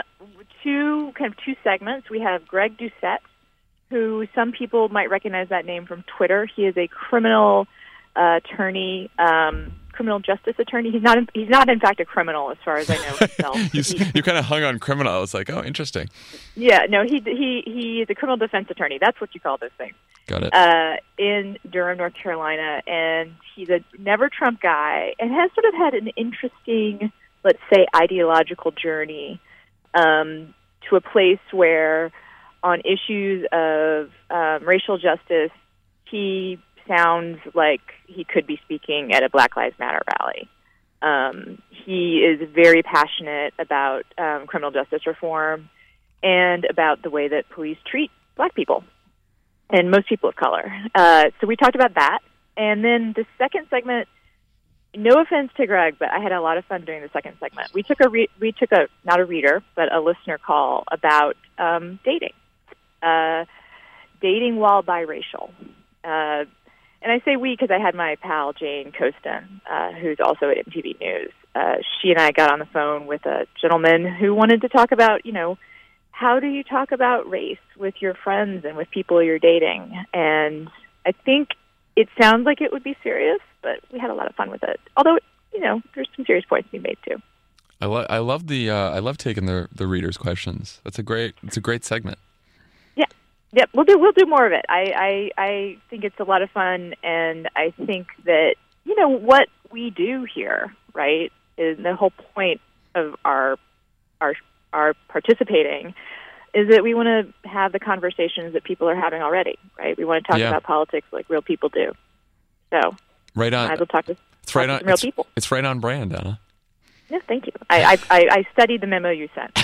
Speaker 4: two kind of two segments. We have Greg Doucette, who some people might recognize that name from Twitter. He is a criminal uh, attorney, um, criminal justice attorney. He's not. He's not, in fact, a criminal as far as I know himself.
Speaker 2: you,
Speaker 4: He-
Speaker 2: you kind of hung on criminal. I was like, oh, interesting.
Speaker 4: yeah, no, he he he is a criminal defense attorney. That's what you call those things.
Speaker 2: Got it.
Speaker 4: Uh, in Durham, North Carolina, and he's a never Trump guy, and has sort of had an interesting, let's say, ideological journey um, to a place where, on issues of um, racial justice, he sounds like he could be speaking at a Black Lives Matter rally. Um, he is very passionate about um, criminal justice reform and about the way that police treat black people and most people of color. Uh, so we talked about that. And then the second segment, no offense to Greg, but I had a lot of fun doing the second segment. We took a re- we took a not a reader, but a listener call about um, dating, uh, dating while biracial. Uh, and I say we because I had my pal Jane Costin, uh, who's also at M T V News. Uh, she and I got on the phone with a gentleman who wanted to talk about, you know, how do you talk about race with your friends and with people you're dating? And I think it sounds like it would be serious, but we had a lot of fun with it. Although, you know, there's some serious points to be made too.
Speaker 2: I love I love the uh, I love taking the the readers' questions. That's a great it's a great segment.
Speaker 4: Yeah, yeah, we'll do we'll do more of it. I, I I think it's a lot of fun, and I think that, you know, what we do here, right, is the whole point of our our our participating is that we want to have the conversations that people are having already, right? We want to talk
Speaker 2: Yeah.
Speaker 4: about politics like real people do. So
Speaker 2: Right on.
Speaker 4: I will talk to,
Speaker 2: It's right
Speaker 4: talk
Speaker 2: on.
Speaker 4: to real
Speaker 2: It's,
Speaker 4: people.
Speaker 2: it's right on brand, Anna.
Speaker 4: Yeah, thank you. I, I, I, I studied the memo you sent.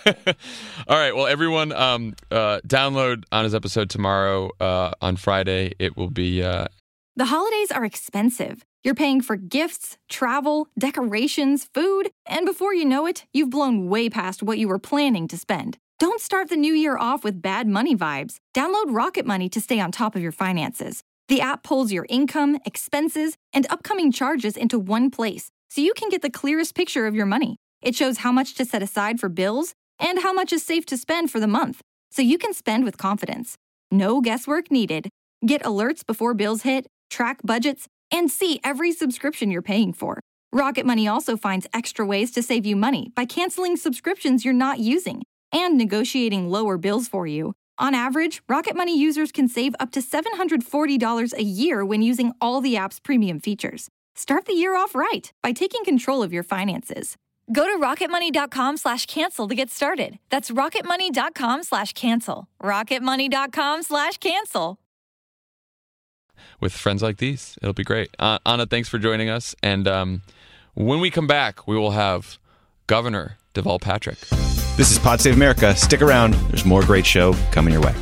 Speaker 2: All right. Well, everyone, um, uh, download Anna's episode tomorrow uh, on Friday. It will be. Uh,
Speaker 5: The holidays are expensive. You're paying for gifts, travel, decorations, food, and before you know it, you've blown way past what you were planning to spend. Don't start the new year off with bad money vibes. Download Rocket Money to stay on top of your finances. The app pulls your income, expenses, and upcoming charges into one place, so you can get the clearest picture of your money. It shows how much to set aside for bills and how much is safe to spend for the month, so you can spend with confidence. No guesswork needed. Get alerts before bills hit, track budgets, and see every subscription you're paying for. Rocket Money also finds extra ways to save you money by canceling subscriptions you're not using and negotiating lower bills for you. On average, Rocket Money users can save up to seven hundred forty dollars a year when using all the app's premium features. Start the year off right by taking control of your finances. Go to rocketmoney.com slash cancel to get started. That's rocketmoney.com slash cancel. rocketmoney.com slash cancel.
Speaker 2: with friends like these. It'll be great. Uh, Anna, thanks for joining us. And um, when we come back, we will have Governor Deval Patrick.
Speaker 6: This is Pod Save America. Stick around. There's more great show coming your way.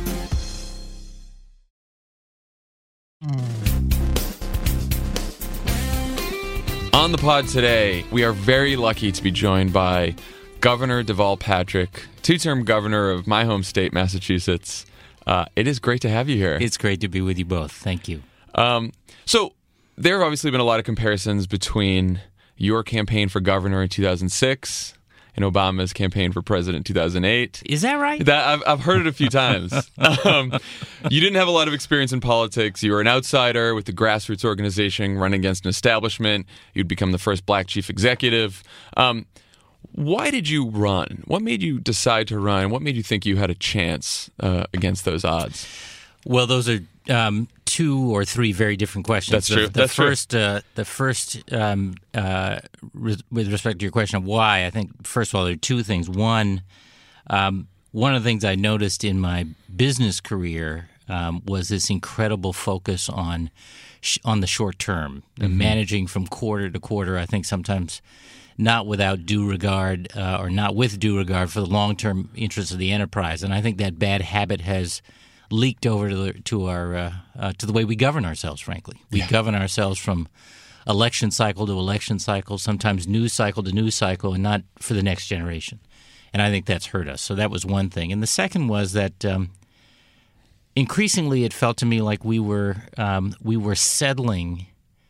Speaker 2: On the pod today, we are very lucky to be joined by Governor Deval Patrick, two-term governor of my home state, Massachusetts. Uh, it is great to have you here.
Speaker 7: It's great to be with you both. Thank you.
Speaker 2: Um, so there have obviously been a lot of comparisons between your campaign for governor in two thousand six in Obama's campaign for president in two thousand eight.
Speaker 7: Is that right?
Speaker 2: That I've, I've heard it a few times. um, you didn't have a lot of experience in politics. You were an outsider with the grassroots organization running against an establishment. You'd become the first black chief executive. Um, why did you run? What made you decide to run? What made you think you had a chance uh, against those odds?
Speaker 7: Well, those are um, two or three very different questions.
Speaker 2: That's true.
Speaker 7: The, the
Speaker 2: That's
Speaker 7: first,
Speaker 2: true.
Speaker 7: Uh, the first, um, uh, re- with respect to your question of why, I think first of all there are two things. One, um, one of the things I noticed in my business career um, was this incredible focus on sh- on the short term, mm-hmm. managing from quarter to quarter. I think sometimes not without due regard uh, or not with due regard for the long term interests of the enterprise, and I think that bad habit has leaked over to the, to our uh, uh, to the way we govern ourselves. Frankly, we yeah. govern ourselves from election cycle to election cycle, sometimes news cycle to news cycle, and not for the next generation. And I think that's hurt us. So that was one thing. And the second was that um, increasingly it felt to me like we were um, we were settling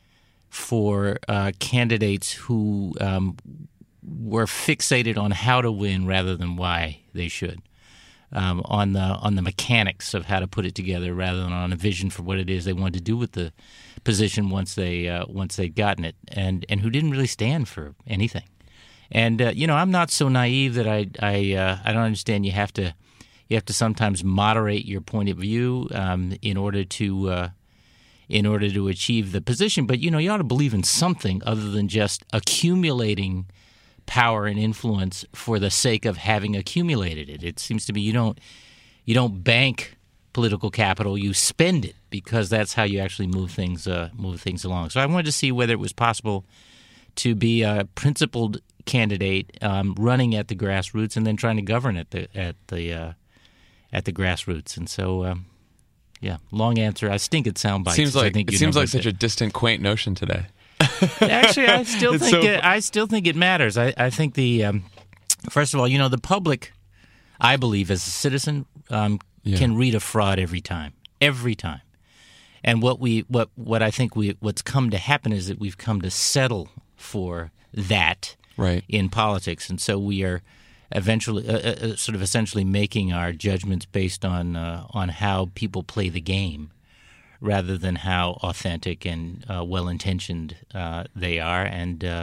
Speaker 7: for uh, candidates who um, were fixated on how to win rather than why they should. Um, on the on the mechanics of how to put it together, rather than on a vision for what it is they wanted to do with the position once they uh, once they'd gotten it, and and who didn't really stand for anything. And uh, you know, I'm not so naive that I I uh, I don't understand. You have to you have to sometimes moderate your point of view um, in order to uh, in order to achieve the position. But you know, you ought to believe in something other than just accumulating power and influence for the sake of having accumulated it. It seems to me you don't you don't bank political capital, you spend it, because that's how you actually move things uh, move things along. So I wanted to see whether it was possible to be a principled candidate um, running at the grassroots and then trying to govern at the at the uh, at the grassroots. And so, um, yeah, long answer. I stink at sound bites.
Speaker 2: Seems like
Speaker 7: I think
Speaker 2: it seems like such a distant, quaint notion today.
Speaker 7: Actually, I still
Speaker 2: It's
Speaker 7: think
Speaker 2: so
Speaker 7: it, I still think it matters. I, I think the um, first of all, you know, the public, I believe, as a citizen, um,
Speaker 2: Yeah.
Speaker 7: can read a fraud every time, every time. And what we what what I think we what's come to happen is that we've come to settle for that
Speaker 2: Right.
Speaker 7: in politics, and so we are eventually uh, uh, sort of essentially making our judgments based on uh, on how people play the game, rather than how authentic and uh, well-intentioned uh, they are, and uh,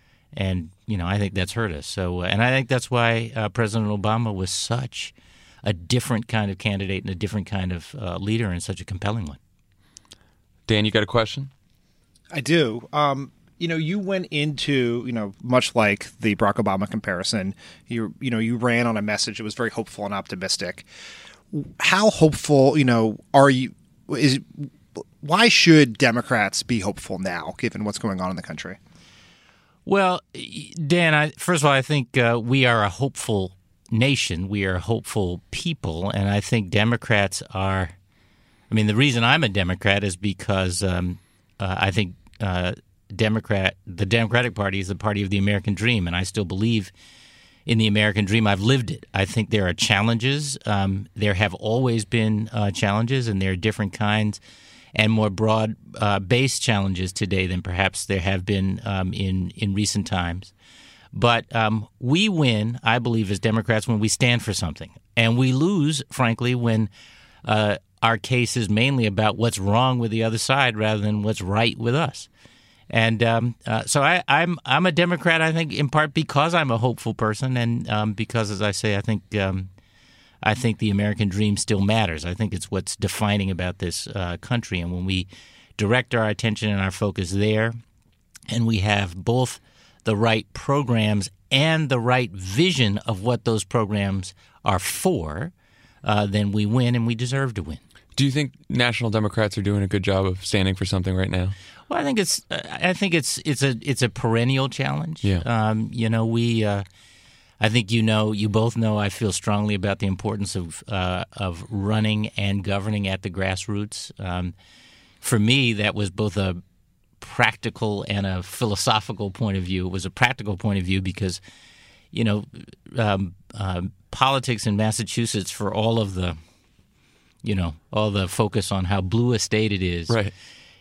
Speaker 7: and you know, I think that's hurt us. So, uh, and I think that's why uh, President Obama was such a different kind of candidate and a different kind of uh, leader, and such a compelling one.
Speaker 2: Dan, you got a question?
Speaker 3: I do. Um, you know, you went into, you know, much like the Barack Obama comparison, you you know, you ran on a message that was very hopeful and optimistic. How hopeful, you know, are you? Is why should Democrats be hopeful now, given what's going on in the country?
Speaker 7: Well, Dan, I, first of all, I think uh, we are a hopeful nation. We are hopeful people, and I think Democrats are. I mean, the reason I'm a Democrat is because um, uh, I think uh, Democrat, the Democratic Party is the party of the American dream, and I still believe in the American dream. I've lived it. I think there are challenges. Um, there have always been uh, challenges, and there are different kinds and more broad-based uh, challenges today than perhaps there have been um, in, in recent times. But um, we win, I believe, as Democrats when we stand for something. And we lose, frankly, when uh, our case is mainly about what's wrong with the other side rather than what's right with us. And um, uh, so I, I'm I'm a Democrat, I think, in part because I'm a hopeful person, and um, because, as I say, I think um, I think the American dream still matters. I think it's what's defining about this uh, country. And when we direct our attention and our focus there, and we have both the right programs and the right vision of what those programs are for, uh, then we win, and we deserve to win.
Speaker 2: Do you think National Democrats are doing a good job of standing for something right now?
Speaker 7: Well, I think it's I think it's it's a it's a perennial challenge.
Speaker 2: Yeah.
Speaker 7: Um, you know, we uh, I think you know you both know I feel strongly about the importance of uh, of running and governing at the grassroots. Um, for me, that was both a practical and a philosophical point of view. It was a practical point of view because, you know, um, uh, politics in Massachusetts, for all of the, you know, all the focus on how blue a state it is,
Speaker 2: right.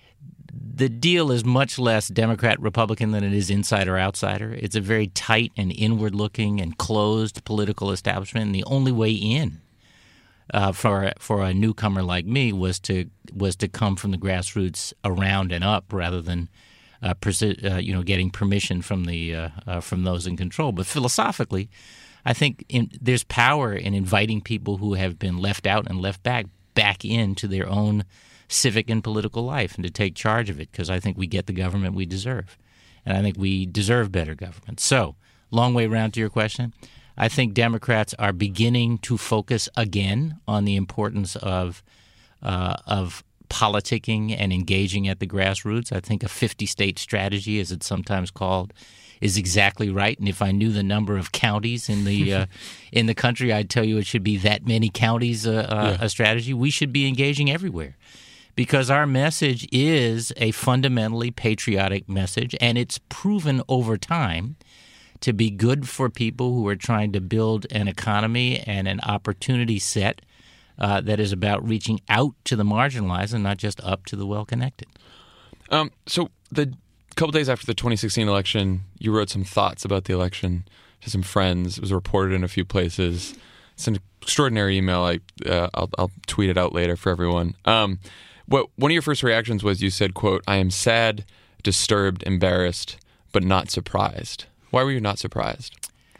Speaker 7: the deal is much less Democrat-Republican than it is insider-outsider. It's a very tight and inward-looking and closed political establishment, and the only way in uh, for for a newcomer like me was to was to come from the grassroots around and up rather than uh, persi- uh, you know getting permission from the uh, uh, from those in control. But philosophically, I think in, there's power in inviting people who have been left out and left back back into their own civic and political life and to take charge of it, because I think we get the government we deserve. And I think we deserve better government. So, long way around to your question. I think Democrats are beginning to focus again on the importance of uh, of politicking and engaging at the grassroots. I think a fifty-state strategy, as it's sometimes called, is exactly right. And if I knew the number of counties in the uh, in the country, I'd tell you it should be that many counties uh, uh, yeah. a strategy. We should be engaging everywhere, because our message is a fundamentally patriotic message, and it's proven over time to be good for people who are trying to build an economy and an opportunity set uh, that is about reaching out to the marginalized and not just up to the well-connected.
Speaker 2: Um, so the couple days after the twenty sixteen election, you wrote some thoughts about the election to some friends. It was reported in a few places. It's an extraordinary email. I, uh, I'll, I'll tweet it out later for everyone. Um, what one of your first reactions was you said, quote, "I am sad, disturbed, embarrassed, but not surprised." Why were you not surprised?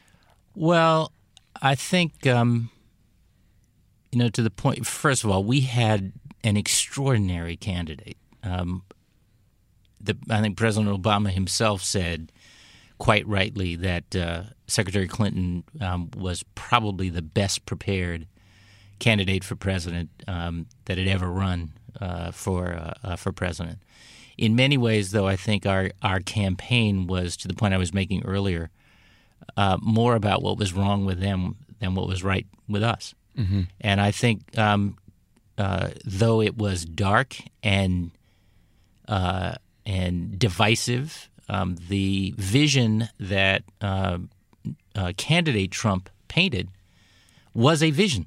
Speaker 7: Well, I think, um, you know, to the point, first of all, we had an extraordinary candidate. Um, the, I think President Obama himself said quite rightly that uh, Secretary Clinton um, was probably the best prepared candidate for president um, that had ever run uh, for uh, uh, for president. In many ways, though, I think our, our campaign was, to the point I was making earlier, uh, more about what was wrong with them than what was right with us. Mm-hmm. And I think um, uh, though it was dark and uh, and divisive, um, the vision that uh, uh, candidate Trump painted was a vision.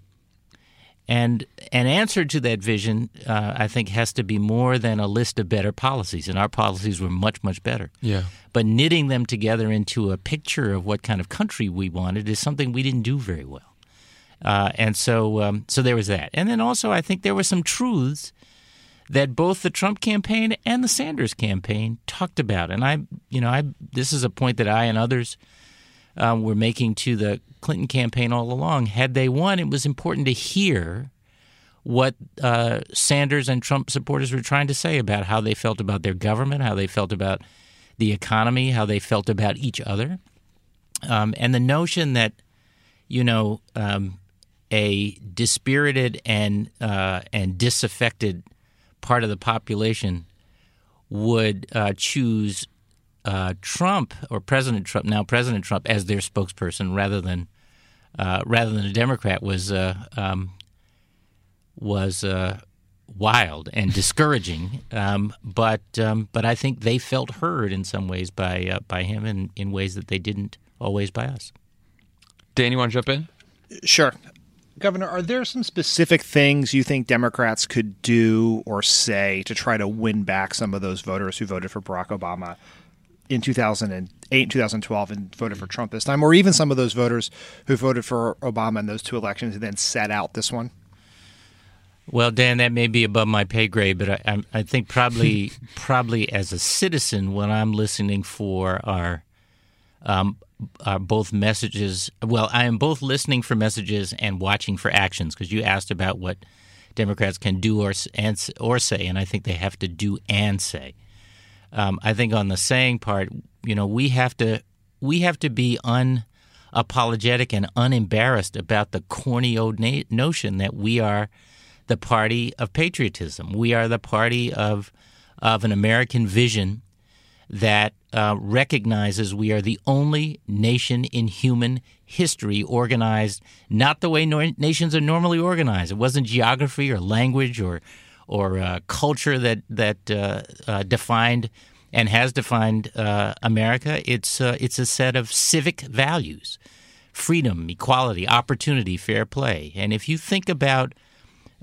Speaker 7: And an answer to that vision, uh, I think, has to be more than a list of better policies. And our policies were much, much better.
Speaker 2: Yeah.
Speaker 7: But knitting them together into a picture of what kind of country we wanted is something we didn't do very well. Uh, and so um, so there was that. And then also I think there were some truths that both the Trump campaign and the Sanders campaign talked about. And I, you know, I this is a point that I and others um, were making to the Clinton campaign all along. Had they won, it was important to hear what uh, Sanders and Trump supporters were trying to say about how they felt about their government, how they felt about the economy, how they felt about each other. Um, and the notion that, you know, um, a dispirited and uh, and disaffected part of the population would uh, choose uh, Trump or President Trump, now President Trump, as their spokesperson rather than Uh, rather than a Democrat was uh, um, was uh, wild and discouraging. Um, but um, but I think they felt heard in some ways by uh, by him, and in ways that they didn't always by us.
Speaker 2: Dan, you want to jump in?
Speaker 3: Sure. Governor, are there some specific things you think Democrats could do or say to try to win back some of those voters who voted for Barack Obama in two thousand eight and two thousand twelve and voted for Trump this time, or even some of those voters who voted for Obama in those two elections and then sat out this one?
Speaker 7: Well, Dan, that may be above my pay grade, but I, I think probably probably as a citizen, what I'm listening for are, um, are both messages. Well, I am both listening for messages and watching for actions, because you asked about what Democrats can do or, and, or say, and I think they have to do and say. Um, I think on the saying part, you know, we have to we have to be unapologetic and unembarrassed about the corny old na- notion that we are the party of patriotism. We are the party of of an American vision that uh, recognizes we are the only nation in human history organized not the way nor- nations are normally organized. It wasn't geography or language or or uh, culture that that uh, uh, defined and has defined uh, America. It's uh, it's a set of civic values: freedom, equality, opportunity, fair play. And if you think about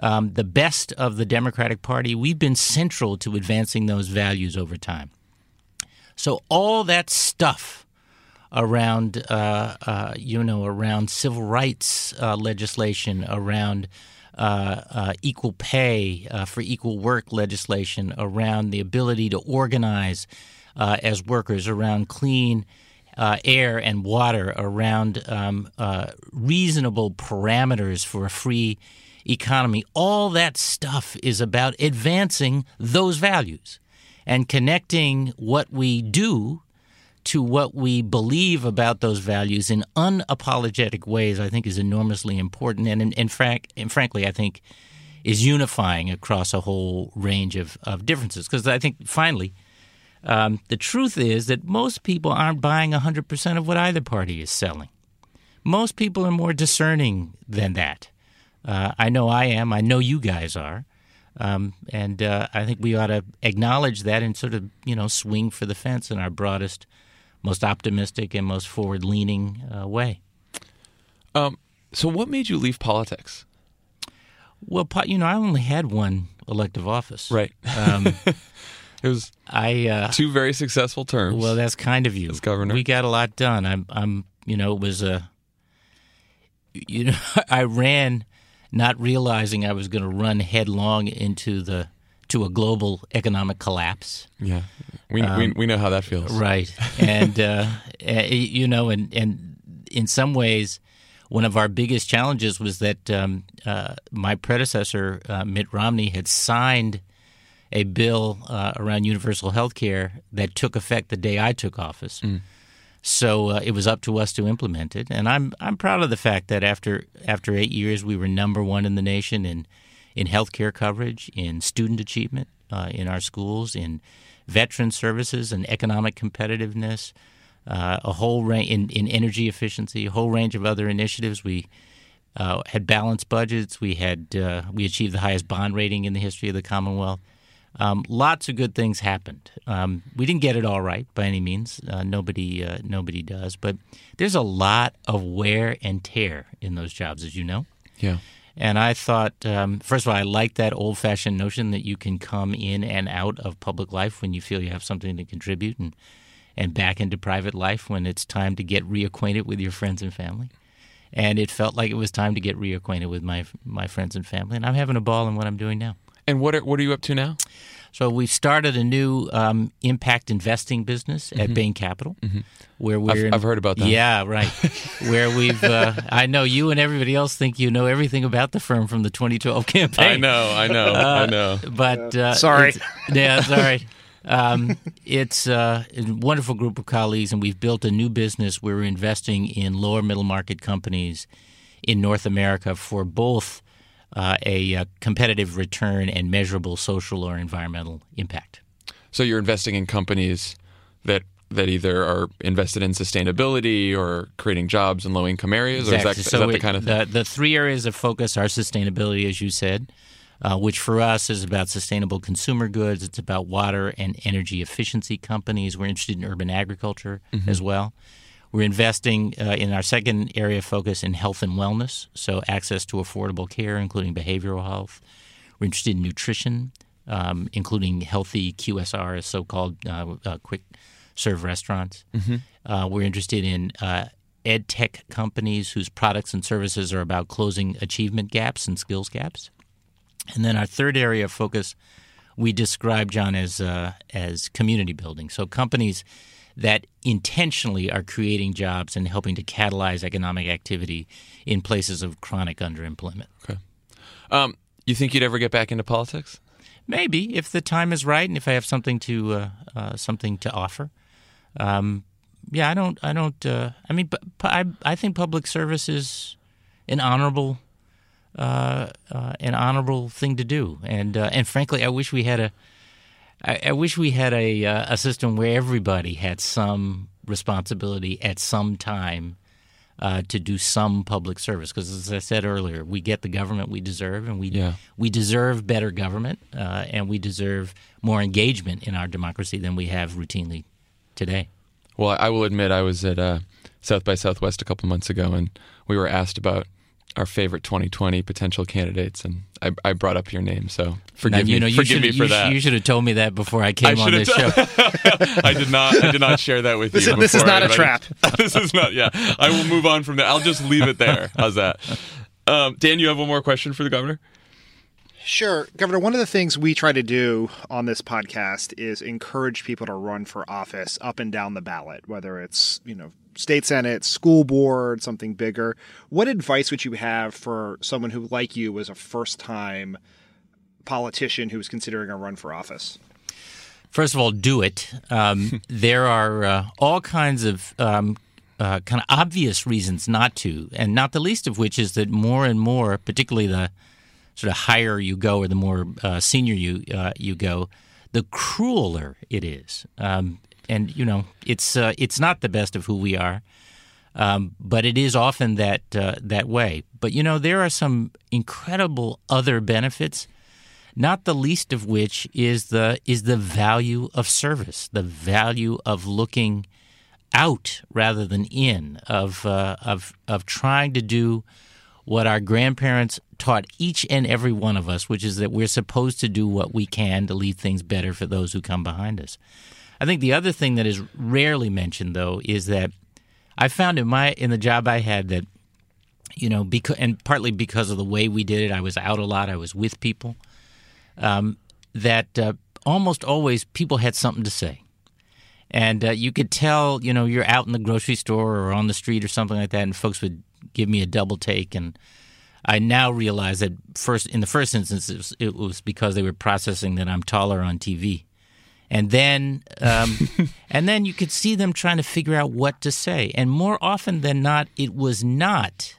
Speaker 7: um, the best of the Democratic Party, we've been central to advancing those values over time. So all that stuff around, uh, uh, you know, around civil rights uh, legislation, around uh, uh, equal pay uh, for equal work legislation, around the ability to organize uh, as workers, around clean uh, air and water, around um, uh, reasonable parameters for a free economy. All that stuff is about advancing those values and connecting what we do to what we believe about those values in unapologetic ways, I think is enormously important and, in, in fact, and frankly, I think is unifying across a whole range of, of differences. Because I think, finally, um, the truth is that most people aren't buying one hundred percent of what either party is selling. Most people are more discerning than that. Uh, I know I am. I know you guys are. Um, and uh, I think we ought to acknowledge that and sort of, you know, swing for the fence in our broadest, most optimistic and most forward-leaning uh, way.
Speaker 2: Um, so what made you leave politics?
Speaker 7: Well, you know, I only had one elective office.
Speaker 2: Right.
Speaker 7: Um,
Speaker 2: it was
Speaker 7: I uh,
Speaker 2: two very successful terms.
Speaker 7: Well, that's kind of you.
Speaker 2: As governor.
Speaker 7: We got a lot done. I'm, I'm you know, it was a, you know, I ran not realizing I was going to run headlong into the to a global economic collapse.
Speaker 2: Yeah, we
Speaker 7: um,
Speaker 2: we, we know how that feels,
Speaker 7: right? And uh, you know, and and in some ways, one of our biggest challenges was that um, uh, my predecessor uh, Mitt Romney had signed a bill uh, around universal health care that took effect the day I took office. Mm. So uh, it was up to us to implement it, and I'm I'm proud of the fact that after after eight years, we were number one in the nation in in healthcare coverage, in student achievement uh, in our schools, in veteran services and economic competitiveness, uh, a whole range in, in energy efficiency, a whole range of other initiatives. We uh, had balanced budgets. We had uh, we achieved the highest bond rating in the history of the Commonwealth. Um, lots of good things happened. Um, we didn't get it all right by any means. Uh, nobody, uh, nobody does. But there's a lot of wear and tear in those jobs, as you know.
Speaker 2: Yeah.
Speaker 7: And I thought, um, first of all, I like that old-fashioned notion that you can come in and out of public life when you feel you have something to contribute, and and back into private life when it's time to get reacquainted with your friends and family. And it felt like it was time to get reacquainted with my my friends and family. And I'm having a ball in what I'm doing now.
Speaker 2: And what are, what are you up to now?
Speaker 7: So we've started a new um, impact investing business at mm-hmm. Bain Capital, mm-hmm. where we're.
Speaker 2: I've, I've heard about that.
Speaker 7: Yeah, right. where we've. Uh, I know you and everybody else think you know everything about the firm from the twenty twelve campaign.
Speaker 2: I know, I know, uh, I know.
Speaker 7: But uh,
Speaker 3: sorry.
Speaker 7: Yeah, sorry. Um, it's uh, a wonderful group of colleagues, and we've built a new business where we're investing in lower middle market companies in North America for both. Uh, a, a competitive return and measurable social or environmental impact.
Speaker 2: So you're investing in companies that that either are invested in sustainability or creating jobs in low-income areas?
Speaker 7: Exactly.
Speaker 2: Or is that,
Speaker 7: so
Speaker 2: is that
Speaker 7: it,
Speaker 2: the kind of thing?
Speaker 7: The, the three areas of focus are sustainability, as you said, uh, which for us is about sustainable consumer goods. It's about water and energy efficiency companies. We're interested in urban agriculture mm-hmm. as well. We're investing uh, in our second area of focus in health and wellness, so access to affordable care, including behavioral health. We're interested in nutrition, um, including healthy Q S R, so-called uh, uh, quick-serve restaurants. Mm-hmm. Uh, we're interested in uh, ed tech companies whose products and services are about closing achievement gaps and skills gaps. And then our third area of focus we describe, John, as uh, as community building, so companies that intentionally are creating jobs and helping to catalyze economic activity in places of chronic underemployment.
Speaker 2: Okay. Um, you think you'd ever get back into politics?
Speaker 7: Maybe, if the time is right and if I have something to uh, uh, something to offer. Um, yeah, I don't. I don't. Uh, I mean, I I think public service is an honorable uh, uh, an honorable thing to do, and uh, and frankly, I wish we had a. I, I wish we had a uh, a system where everybody had some responsibility at some time uh, to do some public service. Because as I said earlier, we get the government we deserve, and we
Speaker 2: yeah.
Speaker 7: we deserve better government, uh, and we deserve more engagement in our democracy than we have routinely today.
Speaker 2: Well, I will admit I was at uh, South by Southwest a couple months ago, and we were asked about our favorite twenty twenty potential candidates, and I, I brought up your name, so forgive
Speaker 7: now, you
Speaker 2: me.
Speaker 7: know, you
Speaker 2: forgive
Speaker 7: should,
Speaker 2: me for
Speaker 7: you
Speaker 2: that.
Speaker 7: Sh- you should have told me that before I came
Speaker 2: I
Speaker 7: on this
Speaker 2: t-
Speaker 7: show.
Speaker 2: I did not. I did not share that with
Speaker 3: This
Speaker 2: you.
Speaker 3: is- this is
Speaker 2: before
Speaker 3: not a
Speaker 2: anybody-
Speaker 3: trap.
Speaker 2: This is not. Yeah, I will move on from that. I'll just leave it there. How's that? Um, Dan, you have one more question for the governor?
Speaker 3: Sure. Governor, one of the things we try to do on this podcast is encourage people to run for office up and down the ballot, whether it's, you know, state senate, school board, something bigger. What advice would you have for someone who, like you, was a first-time politician who was considering a run for office?
Speaker 7: First of all, do it. Um, there are uh, all kinds of um, uh, kind of obvious reasons not to, and not the least of which is that more and more, particularly the sort of higher you go or the more uh, senior you uh, you go, the crueler it is. Um, and, you know, it's uh, it's not the best of who we are, um, but it is often that uh, that way. But, you know, there are some incredible other benefits, not the least of which is the is the value of service, the value of looking out rather than in, of uh, of of trying to do what our grandparents taught each and every one of us, which is that we're supposed to do what we can to leave things better for those who come behind us. I think the other thing that is rarely mentioned, though, is that I found in my in the job I had that, you know, because and partly because of the way we did it, I was out a lot, I was with people, um, that uh, almost always people had something to say. And uh, you could tell, you know, you're out in the grocery store or on the street or something like that, and folks would give me a double take. And I now realize that first, in the first instance, it was, it was because they were processing that I'm taller on T V. And then, um, and then you could see them trying to figure out what to say. And more often than not, it was not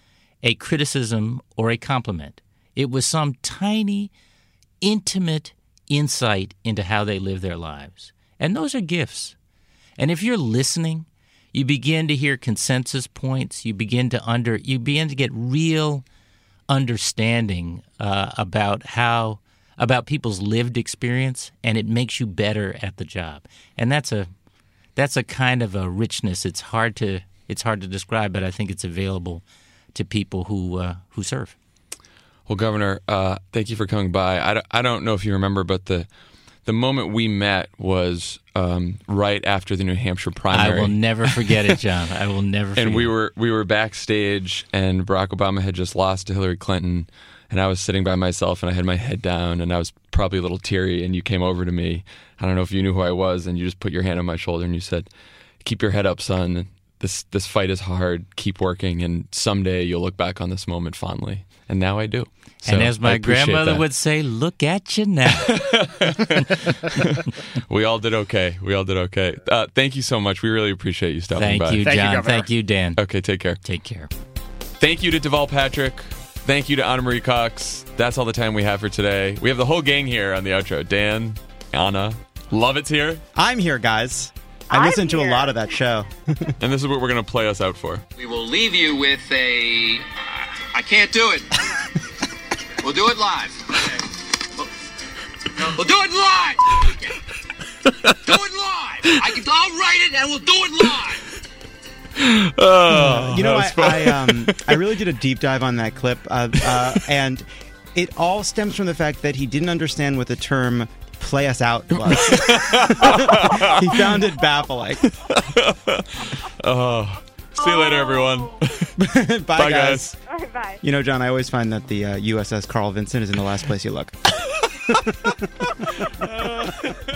Speaker 7: a criticism or a compliment. It was some tiny, intimate insight into how they live their lives. And those are gifts. And if you're listening, you begin to hear consensus points. You begin to under. You begin to get real understanding uh, about how about people's lived experience, and it makes you better at the job. And that's a that's a kind of a richness. It's hard to it's hard to describe, but I think it's available to people who uh, who serve.
Speaker 2: Well, Governor, uh, thank you for coming by. I don't, I don't know if you remember, but the the moment we met was um, right after the New Hampshire primary.
Speaker 7: I will never forget it, John. I will never forget it.
Speaker 2: And we were we were backstage, and Barack Obama had just lost to Hillary Clinton, and I was sitting by myself, and I had my head down, and I was probably a little teary, and you came over to me. I don't know if you knew who I was, and you just put your hand on my shoulder, and you said, "Keep your head up, son. This this fight is hard. Keep working, and someday you'll look back on this moment fondly." And now I do. So
Speaker 7: and as my grandmother
Speaker 2: that.
Speaker 7: would say, look at you now.
Speaker 2: We all did okay. We all did okay. Uh, thank you so much. We really appreciate you stopping
Speaker 7: Thank
Speaker 2: by.
Speaker 7: you,
Speaker 3: Thank you,
Speaker 7: John.
Speaker 3: Governor.
Speaker 7: Thank you, Dan.
Speaker 2: Okay, take care.
Speaker 7: Take care.
Speaker 2: Thank you to Deval Patrick. Thank you to Anna Marie Cox. That's all the time we have for today. We have the whole gang here on the outro. Dan, Anna, Lovett's here.
Speaker 8: I'm here, guys. I
Speaker 4: I'm
Speaker 8: listened to a
Speaker 4: here.
Speaker 8: lot of that show.
Speaker 2: And this is what we're going to play us out for.
Speaker 9: We will leave you with a... I can't do it. We'll do it live. Okay. We'll, we'll do it live. Okay. Do it live. I can, I'll write it and we'll do it live.
Speaker 2: Oh,
Speaker 8: you know,
Speaker 2: that
Speaker 8: I,
Speaker 2: was fun.
Speaker 8: I, um, I really did a deep dive on that clip, uh, uh, and it all stems from the fact that he didn't understand what the term "play us out" was. He found it baffling.
Speaker 2: Oh, see you later, everyone.
Speaker 8: Bye,
Speaker 2: Bye,
Speaker 8: guys.
Speaker 2: guys.
Speaker 4: All right, bye.
Speaker 8: You know, John, I always find that the uh, U S S Carl Vinson is in the last place you look.